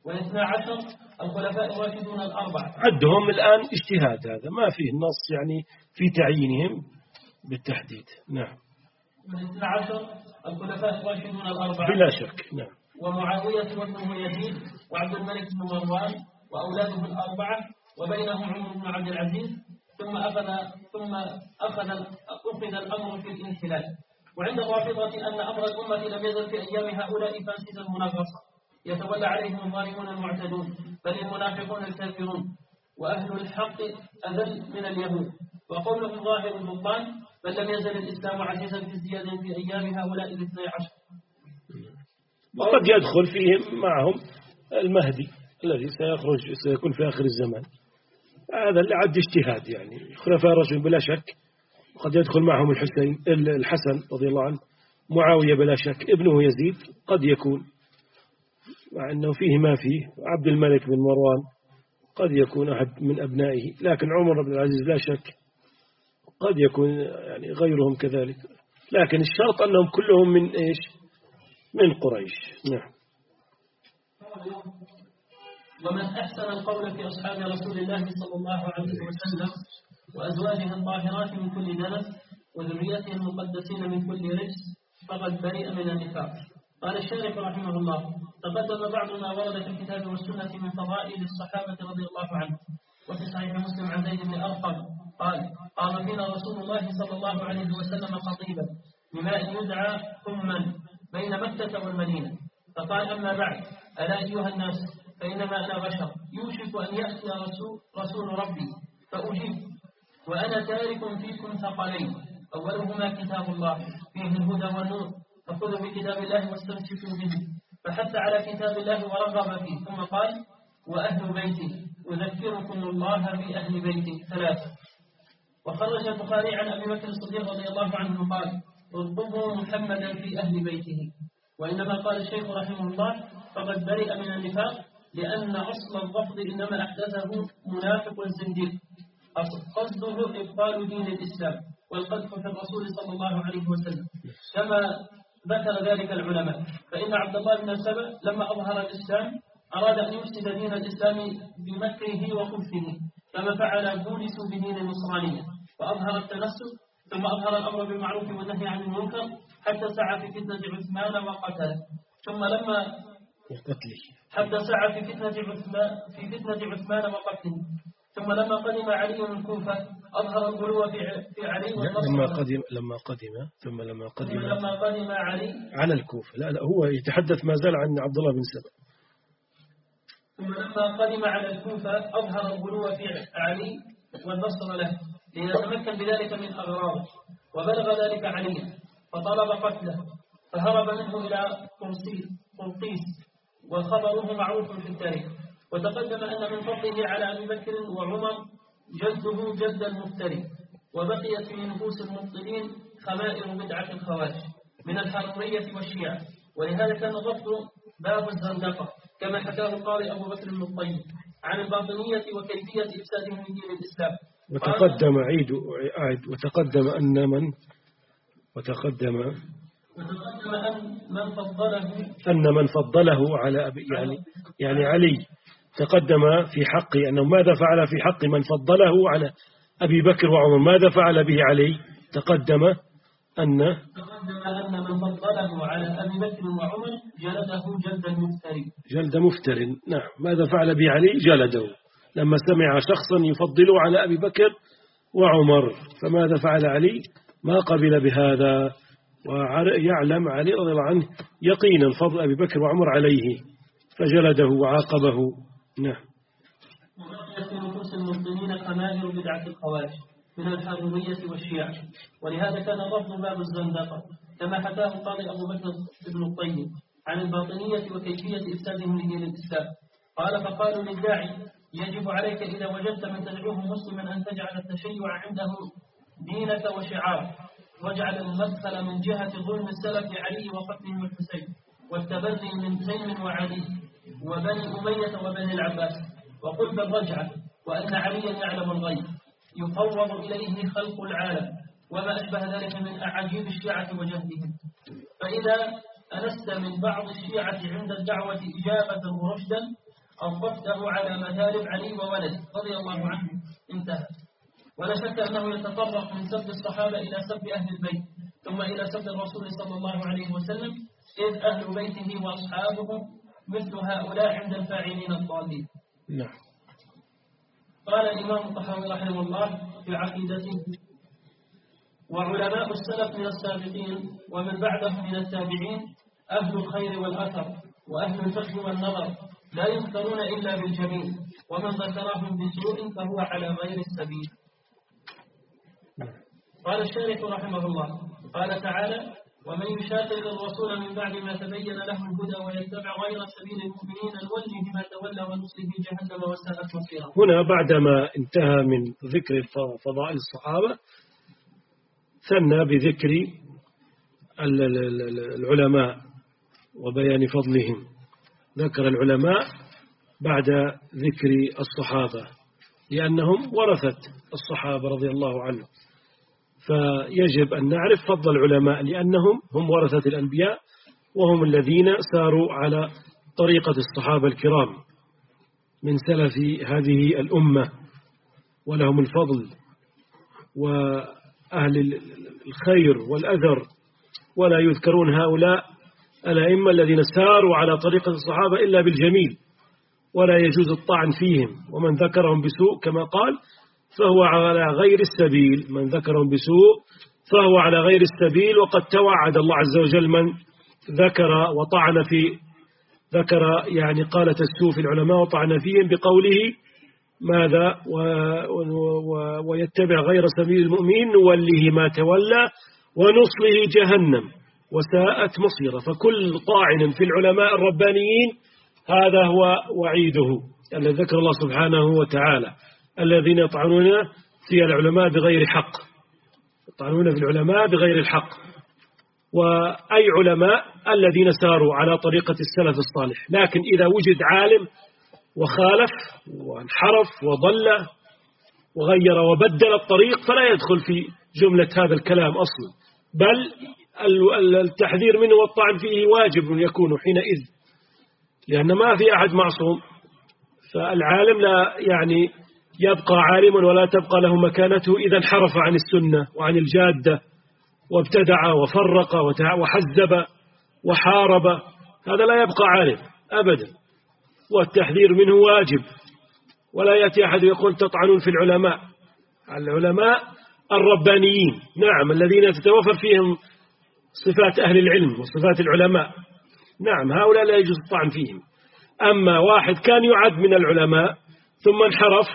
والاثنى عشر الخلفاء الراشدون الأربعة. عدهم الآن اجتهاد، هذا ما فيه نص يعني في تعيينهم بالتحديد. نعم. والاثنى عشر الخلفاء الراشدون الأربعة بلا شك. نعم. ومعاوية وابنه يزيد وعبد الملك بن مروان وأولاده الأربعة وبينهم عمر بن عبد العزيز، ثم أخذ ثم أخذ أخذ الأمر في الانحلال. وعند الرافضة أن أمر الأمة لم يزل في أيام هؤلاء فاسدا منغصا يتولى عليهم الظالمون المعتدون، بل المنافقون الكافرون، وأهل الحق أذل من اليهود. وقولهم ظاهر البطلان، بل لم يزل الإسلام عزيزا في ازدياد في أيام هؤلاء الاثني عشر. وقد يدخل فيهم معهم المهدي الذي سيخرج سيكون في آخر الزمان، هذا اللي عد اجتهاد يعني خلفاء الراشدين بلا شك. وقد يدخل معهم الحسين الحسن رضي الله عنه، معاوية بلا شك، ابنه يزيد قد يكون، مع أنه فيه ما فيه، عبد الملك بن مروان قد يكون أحد من أبنائه، لكن عمر بن العزيز لا شك قد يكون يعني غيرهم كذلك، لكن الشرط أنهم كلهم من إيش؟ من قريش. نعم. ومن أحسن القول في أصحاب رسول الله صلى الله عليه وسلم وأزواجه الطاهرات من كل دنس وذريته المقدسين من كل رجس فقد برئ من النفاق. قال الشارح رحمه الله: تقدم بعض ما ورد في الكتاب والسنة من فضائل الصحابة رضي الله عنهم. وفي صحيح مسلم عن زيد بن أرقم قال: قام فينا رسول الله صلى الله عليه وسلم خطيبا بماء يدعى ثما بين مكة والمدينة، فقال: أما بعد، ألا أيها الناس، فإنما أنا بشر يوشك أن يأتي رسول, رسول ربي فأجيب، وأنا تارك فيكم ثقلين، أولهما كتاب الله فيه الهدى والنور، فخذوا بكتاب الله واستمسكوا به، فحث على كتاب الله ورغب فيه. ثم قال: وأهل بيتي أذكركم الله بأهل بيتي ثلاثة. وخرج البخاري عن أبي بكر الصديق رضي الله عنه قال: اطلبوا محمدا في أهل بيته. وإنما قال الشيخ رحمه الله: فقد برئ من النفاق، لأن أصل الرفض إنما أحدثه منافق زنديق قصده إبطال دين الإسلام والقذف في الرسول صلى الله عليه وسلم، كما ذكر ذلك العلماء. فإن عبد الله بن سبأ لما أظهر الإسلام أراد أن يفسد دين الإسلام بمكره وخبثه، كما فعل بولس بدين النصرانية، وأظهر التنسك، ثم أظهر الأمر بالمعروف والنهي عن المنكر، حتى سعى في فتنة عثمان وقتله. ثم لما حتى سعى في فتنة عثمان في فتنة عثمان وقتله. ثم لما قدم علي من الكوفة أظهر الغلو في علي والنصر. لما قدم لما قدم ثم لما قدم ثم لما قدم علي على الكوفة. لا لا هو يتحدث ما زال عن عبد الله بن سبأ. ثم لما قدم على الكوفة أظهر الغلو في علي والنصر له ليتمكن بذلك من أغراضه، وبلغ ذلك عليا فطلب قتله، فهرب منه إلى قرطيس، وخبره معروف في التاريخ. وتقدم أن من فضله على أبي بكر وعمر جده جد المفتري، وبقيت في نفوس المبطلين خمائر بدعة الخوارج من الحرورية والشيعة، ولهذا كان الرفض باب الزندقة، كما حكاه القاضي أبو بكر بن الطيب عن الباطنية وكيفية إفسادهم من دين الإسلام. وتقدم عيد عيد وتقدم أن من وتقدم وتقدم أن من فضله أن من فضله على أبي يعني يعني علي، تقدم في حق أنه ماذا فعل في حق من فضله على أبي بكر وعمر، ماذا فعل به علي؟ تقدم أن تقدم أن من فضله على أبي بكر وعمر جلده جلد المفتري جلد مفتر. نعم. ماذا فعل به علي؟ جلده لما سمع شخصا يفضله على أبي بكر وعمر. فماذا فعل علي؟ ما قبل بهذا، ويعلم علي رضي الله عنه يقينا فضل أبي بكر وعمر عليه، فجلده وعاقبه. نعم. وبقيت في نفوس المسلمين خمائر بدعة الخوارج من الحرورية والشيعة، ولهذا كان الرفض باب الزندقة، كما حكاه القاضي أبو بكر بن الطيب عن الباطنية وكيفية إفسادهم لدين الإسلام. قال: فقالوا للداعي: يجب عليك إذا وجدت من تدعوه مسلما أن تجعل التشيع عنده دينك وشعارك، واجعل المدخل من جهة ظلم السلف علي وقتلهم الحسين، والتبري من تيم وعلي وبني أمية وبني العباس، وقل بالرجعة، وأن عليا يعلم الغيب يفوض إليه خلق العالم، وما أشبه ذلك من أعاجيب الشيعة وجهدهم. فإذا أنست من بعض الشيعة عند الدعوة إجابة ورشدا أوقفته على مثالب علي وولد رضي الله عنه. انتهى. ولا شك أنه يتطرق من سب الصحابة إلى سب أهل البيت ثم إلى سب الرسول صلى الله عليه وسلم، إذ أهل بيته وأصحابه مثل هؤلاء عند الفاعلين الضالين. نعم. قال الإمام الطحاوي رحمه الله في عقيدته: وعلماء السلف من السابقين ومن بعدهم من التابعين أهل الخير والأثر وأهل الفقه والنظر لا يذكرون إلا بالجميل، ومن ذكرهم بسوء فهو على غير السبيل. قال الشارح رحمه الله: قال تعالى: ومن يشاقق الرسول من بعد ما تبين له الهدى ويتبع غير سبيل المؤمنين نوله ما تولى ونصله جهنم وساءت مصيرا. هنا بعدما انتهى من ذكر فضائل الصحابة ثنى بذكر العلماء وبيان فضلهم. ذكر العلماء بعد ذكر الصحابة لأنهم ورثة الصحابة رضي الله عنهم، فيجب أن نعرف فضل العلماء لأنهم هم ورثة الأنبياء وهم الذين ساروا على طريقة الصحابة الكرام من سلف هذه الأمة، ولهم الفضل وأهل الخير والأثر، ولا يذكرون هؤلاء الأئمة الذين ساروا على طريقة الصحابة إلا بالجميل، ولا يجوز الطعن فيهم، ومن ذكرهم بسوء كما قال فهو على غير السبيل، من ذكرهم بسوء فهو على غير السبيل. وقد توعد الله عز وجل من ذكر وطعن في ذكر يعني قالة السوء في العلماء وطعن فيهم بقوله ماذا و و ويتبع غير سبيل المؤمنين نوله ما تولى ونصله جهنم وساءت مصيرا. فكل طاعن في العلماء الربانيين هذا هو وعيده الذي ذكر الله سبحانه وتعالى: الذين يطعنون في العلماء بغير حق، يطعنون في العلماء بغير الحق. وأي علماء الذين ساروا على طريقة السلف الصالح، لكن إذا وجد عالم وخالف وانحرف وضل وغير وبدل الطريق فلا يدخل في جملة هذا الكلام أصلا، بل التحذير منه والطعن فيه واجب يكون حينئذ، لأن ما في أحد معصوم. فالعالم لا يعني يبقى عالما ولا تبقى له مكانته إذا انحرف عن السنة وعن الجادة وابتدع وفرق وحزب وحارب، هذا لا يبقى عالم أبدا، والتحذير منه واجب. ولا يأتي أحد يقول تطعنون في العلماء، العلماء الربانيين نعم الذين تتوفر فيهم صفات أهل العلم وصفات العلماء، نعم هؤلاء لا يجوز الطعن فيهم. أما واحد كان يعد من العلماء ثم انحرف،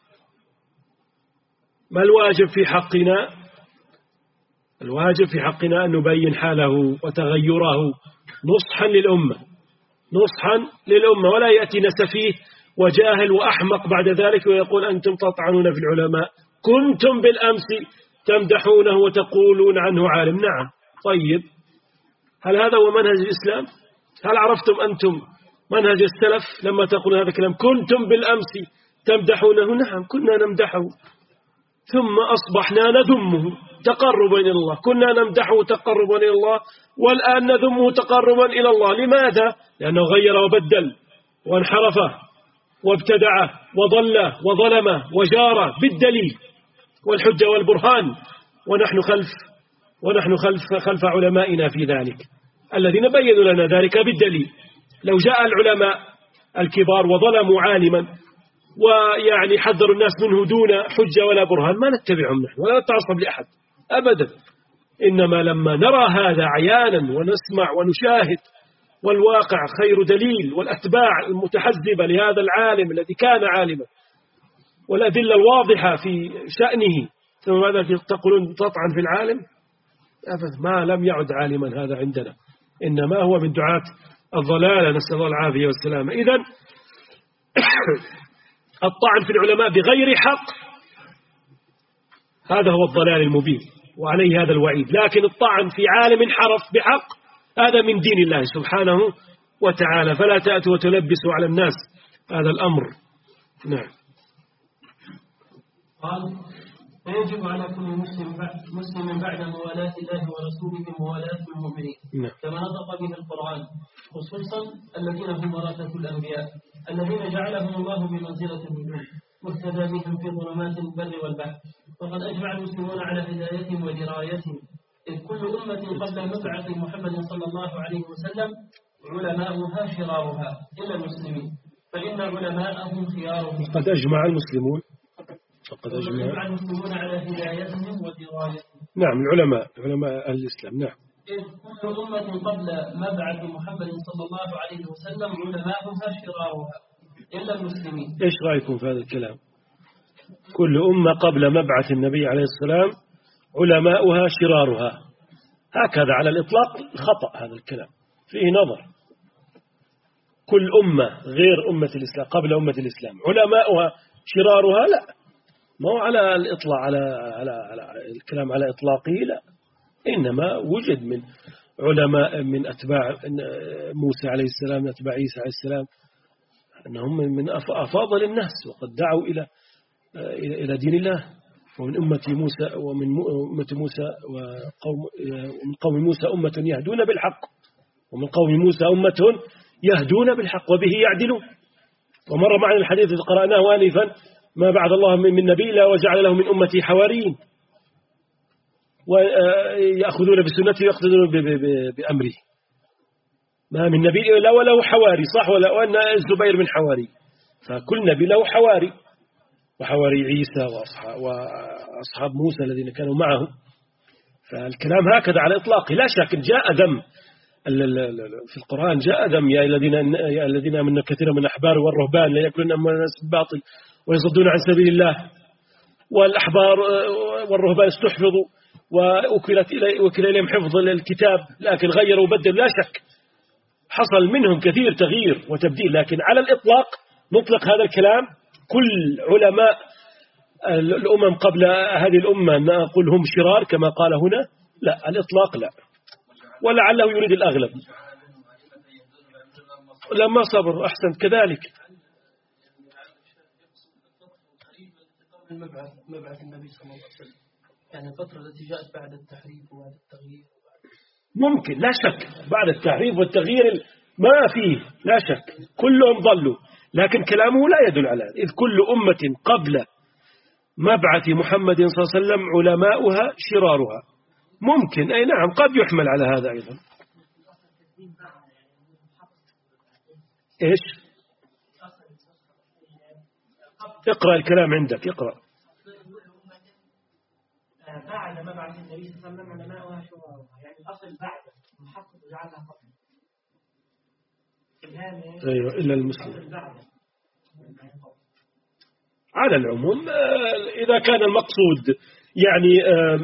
ما الواجب في حقنا؟ الواجب في حقنا أن نبين حاله وتغيره نصحا للأمة، نصحا للأمة، ولا يأتينا سفيه وجاهل وأحمق بعد ذلك ويقول أنتم تطعنون في العلماء، كنتم بالأمس تمدحونه وتقولون عنه عالم. نعم طيب، هل هذا هو منهج الإسلام؟ هل عرفتم أنتم منهج السلف لما تقولون هذا الكلام؟ كنتم بالأمس تمدحونه، نعم كنا نمدحه ثم أصبحنا نذمه تقربا إلى الله، كنا نمدحه تقربا إلى الله والآن نذمه تقربا إلى الله. لماذا؟ لأنه غير وبدل وانحرفه وابتدعه وضل وظلم وجار بالدليل والحجة والبرهان، ونحن خلف ونحن خلف خلف علمائنا في ذلك الذين بينوا لنا ذلك بالدليل. لو جاء العلماء الكبار وظلموا عالما ويعني حذروا الناس منه دون حجة ولا برهان ما نتبعهم نحن ولا نتعصب لأحد أبدا، إنما لما نرى هذا عيانا ونسمع ونشاهد والواقع خير دليل، والأتباع المتحزبة لهذا العالم الذي كان عالما والأدلة الواضحة في شأنه، ثم ماذا تقولون تطعن في العالم؟ أبدا، ما لم يعد عالما هذا عندنا، إنما هو من دعاة الضلالة، نسأل الله العافية والسلامة. إذن الطعن في العلماء بغير حق هذا هو الضلال المبين وعليه هذا الوعيد، لكن الطعن في عالم انحرف بحق هذا من دين الله سبحانه وتعالى، فلا تأتوا وتلبسوا على الناس هذا الأمر. نعم. قال: فيجب على كل مسلم مسلم بعد موالاة الله ورسوله موالاة المؤمنين، نعم. كما نطق به القرآن، خصوصا الذين هم ورثة الأنبياء، الذين جعلهم الله بمنزلة النجوم واهتدى بهم في ظلمات البر والبحر. وقد أجمع المسلمون على هدايتهم ودرايتهم، إذ كل أمة قبل مبعث محمد صلى الله عليه وسلم علماؤها شرارها إلا المسلمين، فإن علماءهم خيارهم. قد أجمع المسلمون فقد أجمع المسلمون على هدايتهم ودرايتهم. نعم، العلماء علماء أهل الإسلام. نعم. إذ كل أمة قبل مبعث محمد صلى الله عليه وسلم علماؤها شرارها إلا المسلمين. إيش رأيكم في هذا الكلام؟ كل أمة قبل مبعث النبي عليه السلام علماؤها شرارها، هكذا على الإطلاق خطأ هذا الكلام، فيه نظر. كل أمة غير أمة الإسلام قبل أمة الإسلام علماؤها شرارها، لا، ما هو على الإطلاق، على على على الكلام على إطلاقه، لا، إنما وجد من علماء من أتباع موسى عليه السلام، من أتباع عيسى عليه السلام، أنهم من أفاضل الناس وقد دعوا إلى إلى دين الله. ومن أمة موسى ومن أمة موسى وقوم ومن قوم موسى أمة يهدون بالحق، ومن قوم موسى أمة يهدون بالحق وبه يعدلون. ومر معنا الحديث الذي قرأناه آنفا: ما بعد الله من نبي إلا وجعل له من أمتي حواريين ويأخذون بسنته ويقتدون بأمره. ما من نبي إلا وله حواري، صح ولا؟ وأن الزبير من حواري، فكل نبي له حواري، وحواري عيسى وأصحاب, وأصحاب موسى الذين كانوا معه. فالكلام هكذا على إطلاقه، لا شك جاء ذم في القرآن، جاء ذم: يا الذين يا الذين آمنوا كثيرا من الأحبار والرهبان لا يأكلون أموال الناس بالباطل ويصدون عن سبيل الله. والأحبار والرهبان استحفظوا وأكلت وكل إليهم حفظ الكتاب، لكن غيروا وبدلوا، لا شك حصل منهم كثير تغيير وتبديل، لكن على الإطلاق نطلق هذا الكلام كل علماء الأمم قبل هذه الأمة نقول هم شرار كما قال هنا؟ لا، الإطلاق لا، ولعله يريد الأغلب لما صبر. أحسن كذلك. مبعث مبعث النبي صلى الله عليه وسلم، يعني الفترة التي جاءت بعد التحريف وبعد التغيير. ممكن، لا شك، بعد التحريف والتغيير ما فيه، لا شك كلهم ضلوا، لكن كلامه لا يدل على هذا. إذ كل أمة قبل مبعث محمد صلى الله عليه وسلم علماؤها شرارها. ممكن، أي نعم، قد يحمل على هذا أيضا. إيش؟ اقرأ الكلام عندك، اقرأ. بعد مبعث النبي صلى الله عليه وسلم علماؤها شرارها، يعني الأصل بعد محقق جعلها قبل. أيوة، إلا المسلم. على العموم إذا كان المقصود يعني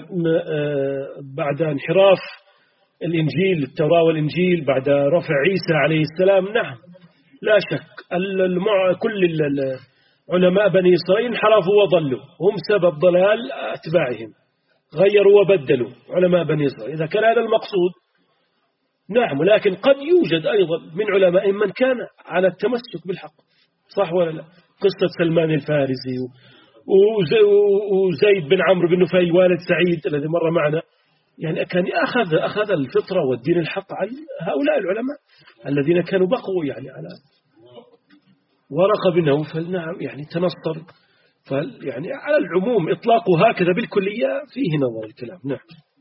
بعد انحراف الإنجيل، التوراة والإنجيل، بعد رفع عيسى عليه السلام، نعم لا شك كل علماء بني إسرائيل انحرفوا وضلوا، هم سبب ضلال أتباعهم، غيروا وبدلوا علماء بني إسرائيل. إذا كان هذا المقصود نعم، ولكن قد يوجد أيضا من علماء من كان على التمسك بالحق، صح ولا لا؟ قصة سلمان الفارسي وزيد بن عمرو بن نفيل والد سعيد الذي مر معنا، يعني كان أخذ أخذ الفطرة والدين الحق عن هؤلاء العلماء الذين كانوا بقوا يعني على ورقة بن نوفل، نعم، يعني تنصر. فيعني على العموم إطلاقه هكذا بالكلية فيه نظر الكلام. نعم.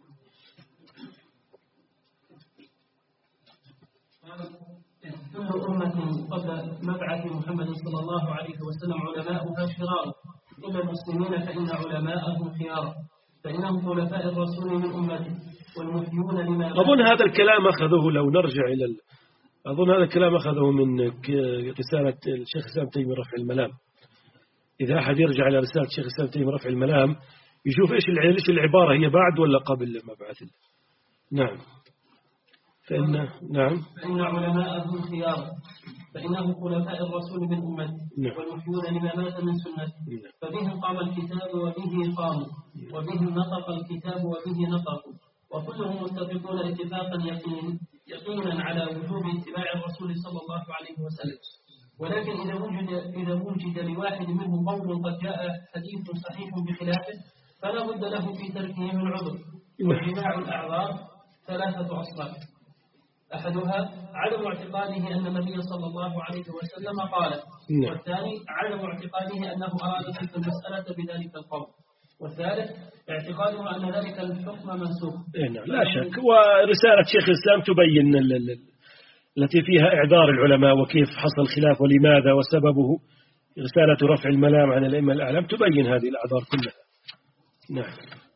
كل أمة قبل مبعث محمد صلى الله عليه وسلم علماؤها شرار إلا المسلمين، فإن علماءهم خيار، فإنهم خلفاء الرسول من أمته والمحيون لما. أظن هذا الكلام أخذه، لو نرجع إلى ال... أظن هذا الكلام أخذه من رسالة الشيخ الإسلام تيمية رفع الملام. إذا أحد يرجع إلى رسالة الشيخ الإسلام تيمية رفع الملام يشوف إيش إيش العبارة، هي بعد ولا قبل مبعث. نعم. فإن نعم فإن علماءهم خيار، فإنه خلفاء الرسول من أمته والمحيون لما مات من سنته، فبهم قام الكتاب وبه قاموا، وبهم نطق الكتاب وبه نطقوا، وكلهم متفقون اتفاقا يقين يقينا على وجوب اتباع الرسول صلى الله عليه وسلم. ولكن إذا وجد إذا وجد لواحد منهم قول قد جاء حديث صحيح بخلافه فلا بد له في تركه من عذر. وجماع الأعذار ثلاثة أصناف: أحدها عدم اعتقاده أن النبي صلى الله عليه وسلم قال، والثاني عدم اعتقاده أنه أراد تلك المسألة بذلك القول، والثالث اعتقاده أن ذلك الحكم منسوخ. لا شك. ورسالة شيخ الإسلام تبين التي فيها إعذار العلماء وكيف حصل خلاف ولماذا وسببه، رسالة رفع الملام عن الأئمة الأعلام تبين هذه الأعذار كلها. نعم.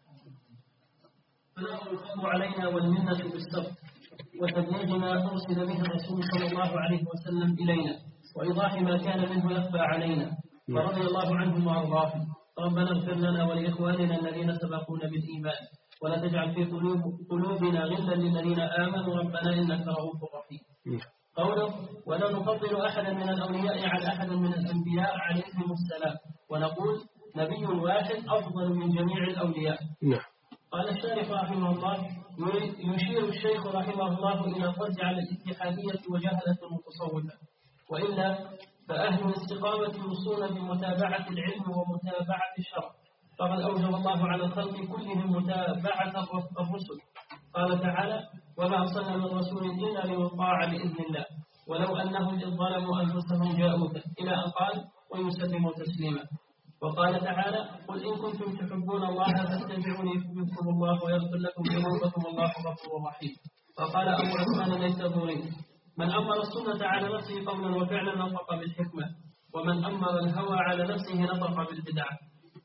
فله الفضل علينا والمنة بالصبر وتبليغ ما أرسل به الرسول صلى الله عليه وسلم إلينا وإيضاح ما كان منه يخفى علينا، ورضي الله عنهم وأرضاهم. ربنا اغفر لنا ولإخواننا الذين سبقونا بالإيمان ولا تجعل في قلوب قلوبنا غلا للذين آمنوا ربنا إنك رؤوف رحيم. قوله ولا نفضل أحدا من الأولياء على أحد من الأنبياء عليهم السلام، ونقول نبي واحد أفضل من جميع الأولياء. قال الشارح رحمه الله يشير الشيخ رحمه الله إلى الرد على الاتحادية وجهلة المتصوفة، وإلا فأهل الاستقامة يوصون بمتابعة العلم ومتابعة الشرع، فقد أوجب الله على الخلق كلهم متابعة الرسل. قال تعالى وما أرسلنا من رسول إلا ليطاع بإذن الله ولو أنهم إذ ظلموا أنفسهم جاءوك إلى أن قال ويسلموا تسليما. وقال تعالى قل إن كنتم تحبون الله فاتبعوني يحببكم الله ويغفر لكم ذنوبكم والله غفور رحيم. وقال أبو عثمان النيسابوري من أمر السنة على نفسه قولا وفعلا نطق بالحكمة، ومن أمر الهوى على نفسه نطق بالبدعة.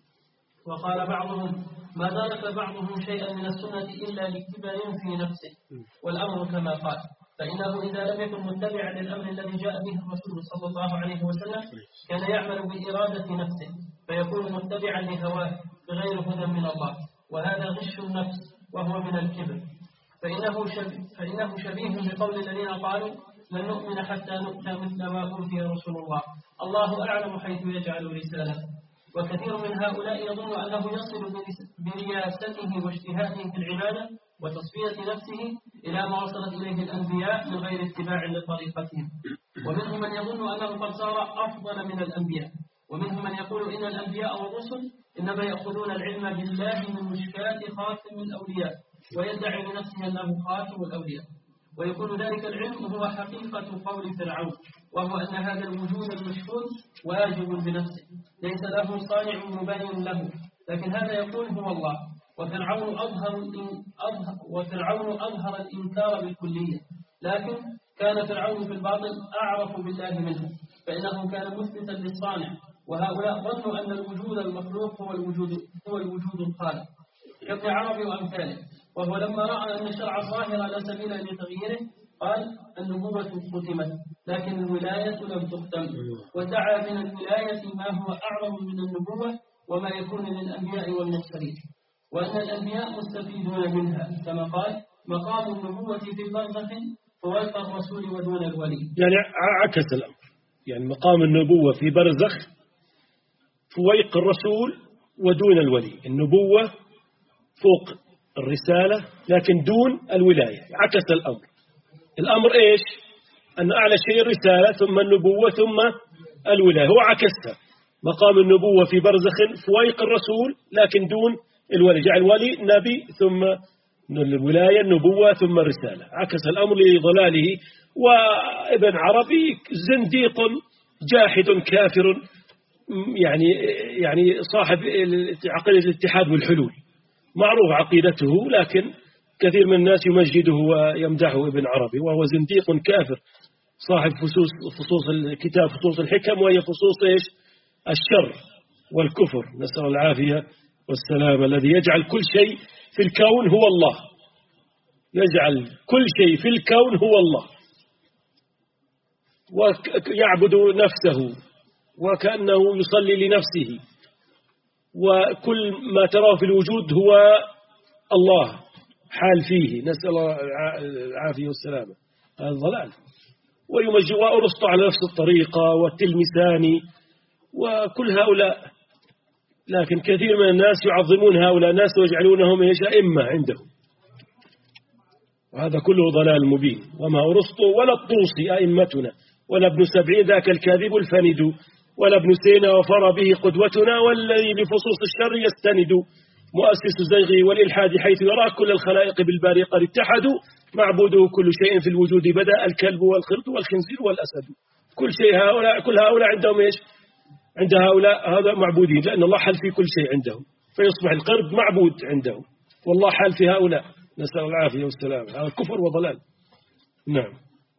وقال بعضهم ما ترك بعضهم شيئا من السنة إلا لكبر في نفسه، والأمر كما قال، فإنه إذا لم يكن متبعا للأمر الذي جاء به الرسول صلى الله عليه وسلم كان يعمل بإرادة نفسه فيكون متبعا لهواه بغير هدى من الله، وهذا غش النفس وهو من الكبر. فإنه شبيه, فإنه شبيه بقول الذين قالوا لن نؤمن حتى نؤتى مثل ما أوتي رسول الله الله أعلم حيث يجعل رسالته. وكثير من هؤلاء يظن أنه يصل برياسته واجتهاده في العبادة وتصفية نفسه إلى ما وصلت إليه الأنبياء من غير اتباع لطريقتهم. ومنهم من يظن أنه قد صار أفضل من الأنبياء، ومنهم من يقول إن الأنبياء والرسل إنما يأخذون العلم بالله من مشكات خاتم الأولياء، ويدعي لنفسه أنه خاتم الأولياء، ويكون ذلك العلم هو حقيقة قول فرعون، وهو أن هذا الوجود المشهود واجب بنفسه ليس له صانع مبين له، لكن هذا يقول هو الله. وفرعون أظهر, أظهر وفرعون أظهر الإنكار بالكلية، لكن كان فرعون في الباطن أعرف بالله منه، فإنه كان مثبتا للصانع، وهؤلاء ظنوا أن الوجود المخلوق هو الوجود هو الوجود الخالق كابن عربي وأمثاله. وهو لما رأى أن الشرع الظاهر لا سبيل لتغييره قال النبوة ختمت لكن الولاية لم تختم، ودعا من الولاية ما هو أعظم من النبوة وما يكون للأنبياء والمرسلين، وأن الأنبياء مستفيدون منها، كما قال مقام النبوة في البرزخ فوق الرسول ودون الولي. يعني عكس الأمر، يعني مقام النبوة في برزخ فوق الرسول ودون الولي، النبوة فوق الرسالة لكن دون الولاية، عكس الأمر. الأمر إيش؟ أن أعلى شيء الرسالة ثم النبوة ثم الولاية، هو عكسها، مقام النبوة في برزخ فوق الرسول لكن دون الولي، جعل الولي نبي ثم الولاية النبوة ثم الرسالة، عكس الأمر لضلاله. وابن عربي زنديق جاحد كافر، يعني يعني صاحب عقيدة الاتحاد والحلول، معروف عقيدته، لكن كثير من الناس يمجده ويمدحه ابن عربي، وهو زنديق كافر صاحب فصوص فصوص الكتاب فصوص الحكم، وهي فصوص إيش؟ الشر والكفر، نسأل العافية والسلام. الذي يجعل كل شيء في الكون هو الله، يجعل كل شيء في الكون هو الله، ويعبد نفسه وكأنه يصلي لنفسه، وكل ما تراه في الوجود هو الله حال فيه، نسأل العافية والسلامة. هذا ضلال. ويمجد وأرسطو على نفس الطريقة والتلمساني وكل هؤلاء، لكن كثير من الناس يعظمون هؤلاء الناس ويجعلونهم إيش؟ أئمة عندهم، وهذا كله ضلال مبين. وما أرسطو ولا الطوسي أئمتنا، ولا ابن سبعين ذاك الكاذب الفند، ولا ابن سينا وفر به قدوتنا، والذي بفصوص الشر يستند، مؤسس الزيغ والإلحاد حيث يرى كل الخلائق بالباري قد اتحدوا، معبوده كل شيء في الوجود بدأ، الكلب والقرد والخنزير والأسد، كل شيء هؤلاء كل هؤلاء عندهم إيش؟ عند هؤلاء هذا معبودين، لأن الله حل في كل شيء عندهم، فيصبح القرد معبود عندهم والله حل في هؤلاء، نسأل العافية والسلام. هذا كفر وضلال. نعم.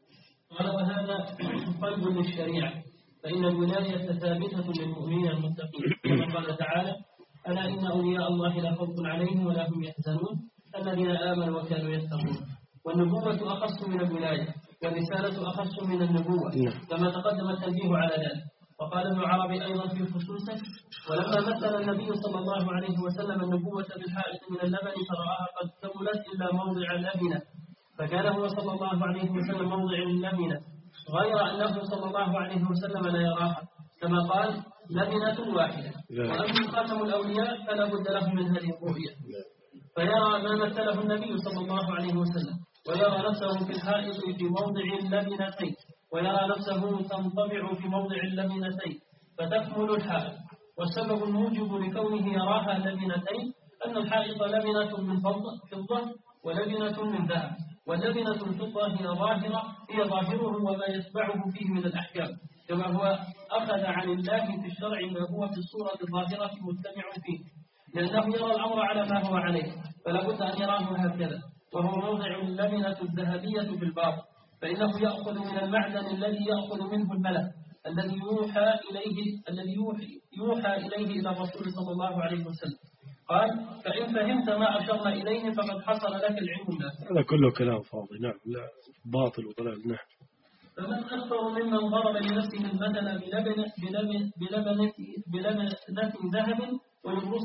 قال وهذا قلب للشريعة، فإن الولاية ثابتة للمؤمنين المتقين، كما قال تعالى: ألا إن أولياء الله لا خوف عليهم ولا هم يحزنون الذين آمنوا وكانوا يتقون. والنبوة أخص من الولاية، والرسالة أخص من النبوة، كما تقدم التنبيه على ذلك. وقال ابن عربي أيضا في خصوصه: ولما مثل النبي صلى الله عليه وسلم النبوة بالحائط من اللبن فرآها قد كملت إلا موضع اللبنة، فكان هو صلى الله عليه وسلم موضع اللبنة، غير أنه صلى الله عليه وسلم لا يراها، كما قال: لبنة واحدة. وأما خاتم الأولياء فلا بد له من هذه الرؤية، فيرى ما مثله النبي صلى الله عليه وسلم، ويرى نفسه في الحائط في موضع اللبنتين، ويرى نفسه تنطبع في موضع اللبنتين فتكمل الحائط. والسبب الموجب لكونه يراها لبنتين أن الحائط لبنة من فضة ولبنة من ذهب، واللبنة الفضة هي ظاهرة هي ظاهره وما يتبعه فيه من الأحكام، كما هو أخذ عن الله في الشرع ما هو في الصورة الظاهرة متبع فيه، لأنه يرى الأمر على ما هو عليه، فلا بد أن يراه هكذا. وهو موضع اللبنة الذهبية في الباطن، فإنه يأخذ من المعدن الذي يأخذ منه الملك الذي يوحى إليه الذي يوحي, يوحى إليه إلى الرسول صلى الله عليه وسلم. قال: فإن فهمت ما أشرنا إليه فقد حصل لك العلم النافع. هذا كله كلام فاضي. نعم، لا باطل وضلال. نعم. فمن أكثر ممن ضرب لنفسه المثل بلبن بلبن بلبنة بلبنة ذهب ويبرس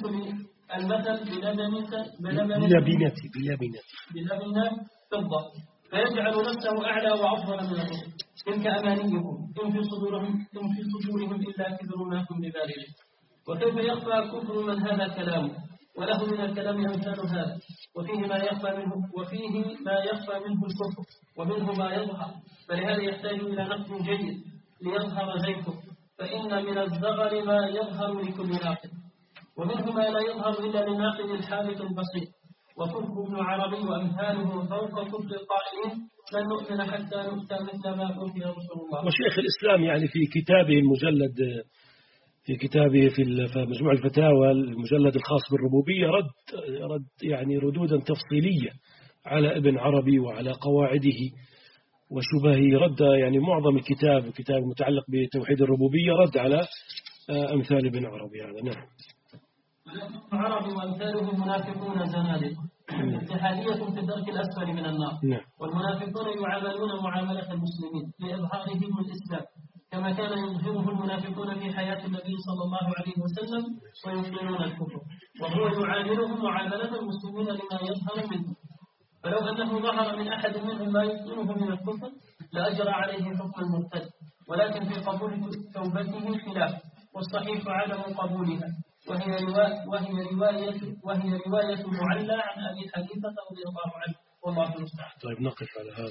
المثل بلبنة بلبنة بلبنة بلبنة فضة، فيجعل نفسه أعلى وأفضل من الرسل. تلك أمانيهم إن في صدورهم إن في صدورهم إلا كبر ما هم ببالغه. وكيف يخفى كفر من هذا كلامه، وله من الكلام أمثال هذا، وفيه ما يخفى منه وفيه ما يخفى منه الكفر، ومنه ما يظهر، فلهذا يحتاج إلى نقد جيد ليظهر زيته، فإن من الزغر ما يظهر لكل ناقد، ومنه ما لا يظهر إلا للناقد الحادث البسيط. وكفر ابن عربي وأمثاله فوق كفر القائلين لن نؤمن حتى نؤتى مثل ما أوتي رسول الله. وشيخ الإسلام يعني في كتابه المجلد في كتابه في مجموع الفتاوى المجلد الخاص بالربوبية رد رد يعني ردودا تفصيلية على ابن عربي وعلى قواعده وشبهه، رد يعني معظم الكتاب الكتاب المتعلق بتوحيد الربوبية رد على أمثال ابن عربي هذا. نعم. ابن عربي وأمثاله منافقون زنادقة اتحادية في الدرك الأسفل من النار. نعم. والمنافقون يعاملون معاملة المسلمين لإظهارهم الإسلام كما كان يظهره المنافقون في حياة النبي صلى الله عليه وسلم وينكرون الكفر، وهو يعاملهم معاملة المسلمين لما يظهر منه. فلو أنه ظهر من أحد منهم ما يبطنه من الكفر لأجرى عليه حكم المرتد، ولكن في قبول توبته خلاف، والصحيح عدم قبولها، وهي رواية وهي رواية وهي رواية معلى عن أبي حنيفة رضي الله عنه، والله المستعان. طيب نقف على هذا.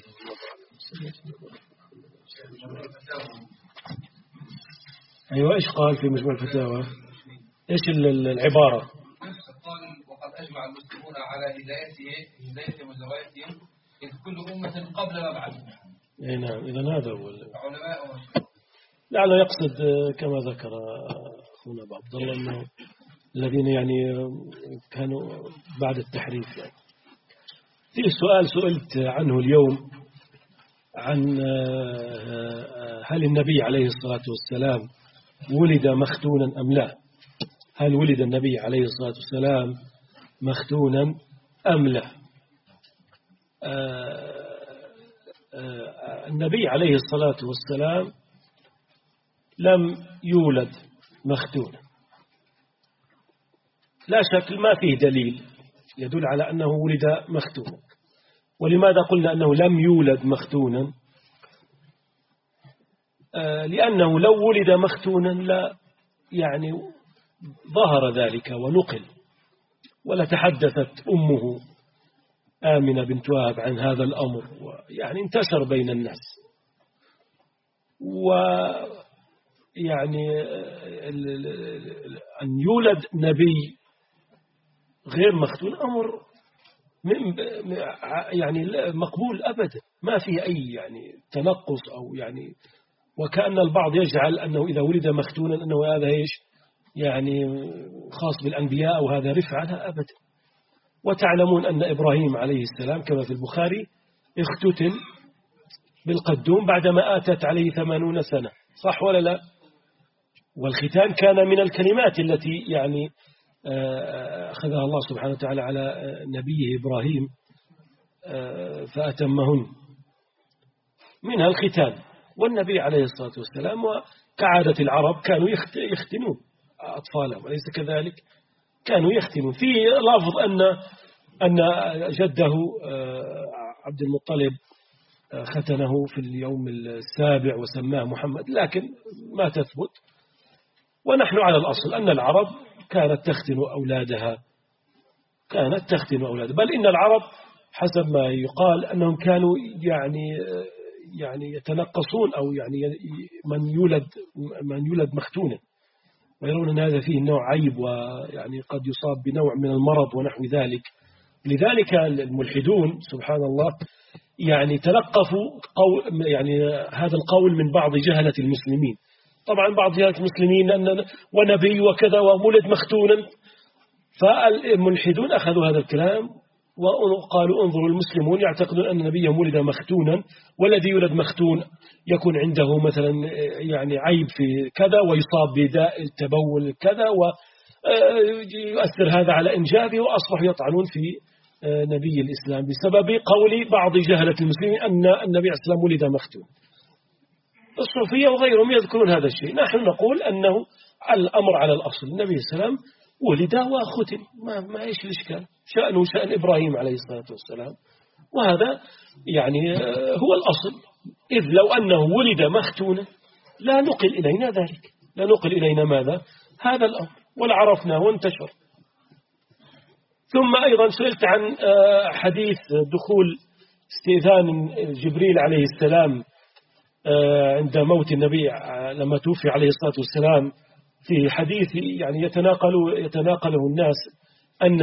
أيوة، إيش قال في مجموع الفتاوى؟ إيش العبارة؟ قال: وقد أجمع المسلمون على هدايته هدايتهم وزوايتهم إذ كل أمة قبل مبعث. أي نعم. إذا هذا هو علماء لعله يقصد كما ذكر أخونا أبو عبد الله أنه الذين يعني كانوا بعد التحريف. يعني في سؤال سئلت عنه اليوم عن هل النبي عليه الصلاة والسلام ولد مختونا أم لا؟ هل ولد النبي عليه الصلاة والسلام مختونا أم لا؟ النبي عليه الصلاة والسلام لم يولد مختونا، لا شك ما فيه دليل يدل على أنه ولد مختونا. ولماذا قلنا أنه لم يولد مختونا؟ لأنه لو ولد مختونا لا يعني ظهر ذلك ونقل، ولا تحدثت أمه آمنة بنت وهب عن هذا الأمر، يعني انتشر بين الناس. ويعني أن يولد نبي غير مختون أمر يعني مقبول أبدا، ما فيه أي يعني تنقص أو يعني، وكأن البعض يجعل أنه إذا ولد مختونا أنه هذا إيش يعني خاص بالأنبياء أو هذا رفعة، لا أبدا. وتعلمون أن إبراهيم عليه السلام كما في البخاري اختتن بالقدوم بعدما آتت عليه ثمانون سنة، صح ولا لا؟ والختان كان من الكلمات التي يعني أخذها الله سبحانه وتعالى على نبيه إبراهيم فأتمهن، منها الختان. والنبي عليه الصلاة والسلام وكعادة العرب كانوا يختنون أطفالهم، أليس كذلك؟ كانوا يختنون. في لفظ أن أن جده عبد المطلب ختنه في اليوم السابع وسماه محمد، لكن ما تثبت. ونحن على الأصل أن العرب كانت تختن أولادها، كانت تختن أولادها، بل إن العرب حسب ما يقال أنهم كانوا يعني يعني يتنقصون أو يعني من يولد من يولد مختونا، ويرون أن هذا فيه نوع عيب ويعني قد يصاب بنوع من المرض ونحو ذلك. لذلك الملحدون سبحان الله يعني تلقفوا قول يعني هذا القول من بعض جهلة المسلمين. طبعا بعض جهلة المسلمين أن ونبي وكذا ومولد مختونا، فالملحدون أخذوا هذا الكلام وقالوا انظروا المسلمون يعتقدون أن نبيهم ولد مختونا، والذي يولد مختون يكون عنده مثلا يعني عيب في كذا ويصاب بداء التبول كذا ويؤثر هذا على إنجابه، وأصبحوا يطعنون في نبي الإسلام بسبب قول بعض جهلة المسلمين أن النبي عليه السلام ولد مختون. الصوفية وغيرهم يذكرون هذا الشيء. نحن نقول أنه الأمر على الأصل، النبي صلى الله عليه وسلم ولد وختن، ما, ما إيش الإشكال، شأنه شأن إبراهيم عليه الصلاة والسلام، وهذا يعني هو الأصل. إذ لو أنه ولد مختونا لا نقل إلينا ذلك، لا نقل إلينا ماذا؟ هذا الأمر، ولا عرفناه وانتشر. ثم أيضا سئلت عن حديث دخول استئذان جبريل عليه السلام عند موت النبي لما توفي عليه الصلاة والسلام، في حديث يعني يتناقل يتناقله الناس أن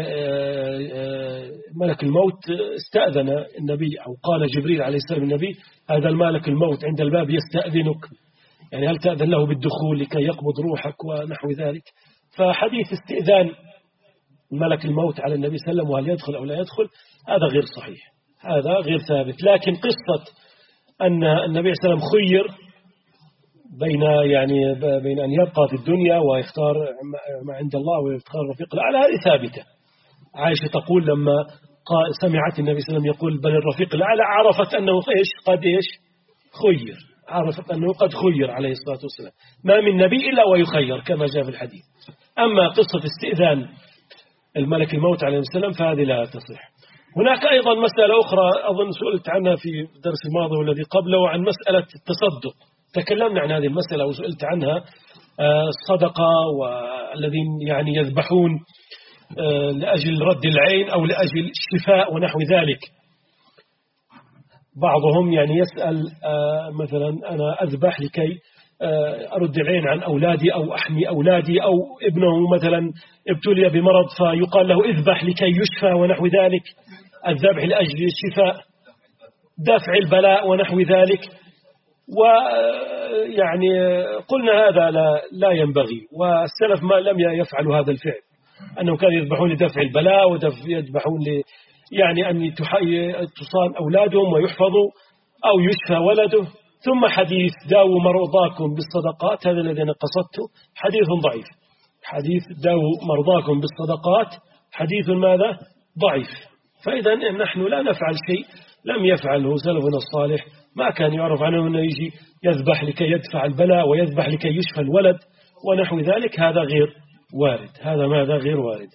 ملك الموت استأذن النبي، أو قال جبريل عليه السلام النبي هذا الملك الموت عند الباب يستأذنك، يعني هل تأذن له بالدخول لكي يقبض روحك ونحو ذلك. فحديث استئذان ملك الموت على النبي صلى الله عليه وسلم وهل يدخل أو لا يدخل هذا غير صحيح، هذا غير ثابت. لكن قصة أن النبي صلى الله عليه وسلم خير بين يعني بين أن يبقى في الدنيا ويختار ما عند الله ويختار رفيق الأعلى هذه ثابتة. عائشة تقول لما سمعت النبي صلى الله عليه وسلم يقول بل الرفيق الأعلى عرفت أنه إيش قد إيش خير، عرفت أنه قد خير عليه الصلاة والسلام، ما من نبي إلا ويخير كما جاء في الحديث. أما قصة استئذان الملك الموت عليه السلام فهذه لا تصح. هناك أيضا مسألة أخرى أظن سئلت عنها في الدرس الماضي والذي قبله، عن مسألة التصدق. تكلمنا عن هذه المسألة وسئلت عنها. الصدقة والذين يعني يذبحون لأجل رد العين أو لأجل الشفاء ونحو ذلك. بعضهم يعني يسأل مثلا أنا أذبح لكي أرد العين عن أولادي أو أحمي أولادي، أو ابنه مثلا ابتلي بمرض فيقال له اذبح لكي يشفى ونحو ذلك، الذبح لأجل الشفاء، دفع البلاء ونحو ذلك. ويعني قلنا هذا لا, لا ينبغي، والسلف ما لم يفعلوا هذا الفعل، أنهم كانوا يذبحون لدفع البلاء ويذبحون ل يعني أن تصان أولادهم ويحفظوا أو يشفى ولده. ثم حديث داووا مرضاكم بالصدقات هذا الذي أنا قصدته حديث ضعيف، حديث داووا مرضاكم بالصدقات حديث ماذا؟ ضعيف. فإذا نحن لا نفعل شيء لم يفعله سلفنا الصالح، ما كان يعرف عنه أنه يجي يذبح لكي يدفع البلاء ويذبح لكي يشفى الولد ونحو ذلك، هذا غير وارد، هذا ماذا غير وارد.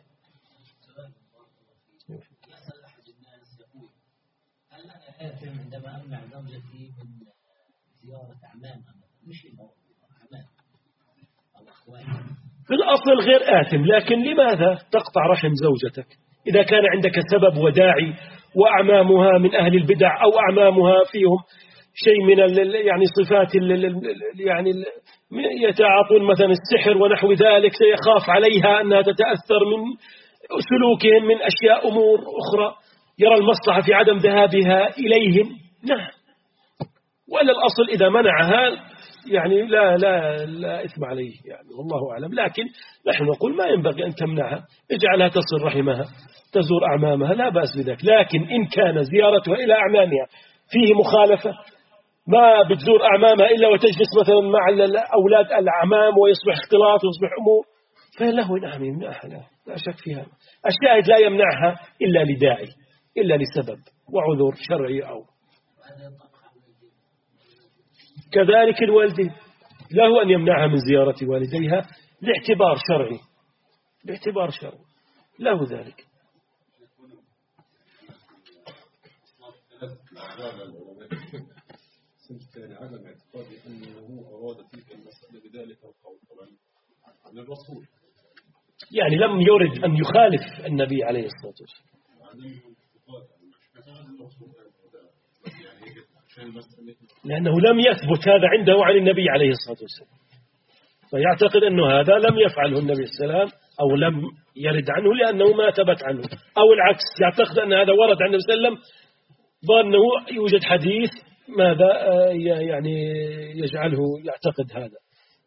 عندما أمنع زوجتي من زيارة أعمامها مش أعمام أو أخوانها في الأصل غير آثم، لكن لماذا تقطع رحم زوجتك إذا كان عندك سبب وداعي وأعمامها من أهل البدع أو أعمامها فيهم شيء من يعني صفات يعني يتعاطون مثلا السحر ونحو ذلك، سيخاف عليها أنها تتأثر من سلوكهم من أشياء أمور أخرى يرى المصلحة في عدم ذهابها إليهم، نعم. ولا الأصل إذا منعها يعني لا لا لا إثم عليه يعني، والله أعلم. لكن نحن نقول ما ينبغي أن تمنعها، اجعلها تصل رحمها، تزور أعمامها، لا بأس بذلك. لكن إن كان زيارتها إلى أعمامها فيه مخالفة، ما بتزور أعمامها إلا وتجلس مثلا مع أولاد الأعمام ويصبح اختلاط ويصبح أمور، فله نعم يمنعها، لا, لا شك فيها. الشاهد لا يمنعها إلا لداعي، إلا لسبب وعذر شرعي. أو كذلك الوالدين له أن يمنعها من زيارة والديها لاعتبار شرعي، لاعتبار شرعي له ذلك. يعني عدم اعتقادي أنه أراد تلك المسألة بذلك القول طبعا من الرسول، يعني لم يرد أن يخالف النبي عليه الصلاة والسلام، لأنه لم يثبت هذا عنده عن النبي عليه الصلاة والسلام، فيعتقد أنه هذا لم يفعله النبي السلام أو لم يرد عنه لأنه ما ثبت عنه، أو العكس يعتقد أن هذا ورد عن النبي صلى الله عليه وسلم ظنه يوجد حديث ماذا يعني يجعله يعتقد هذا.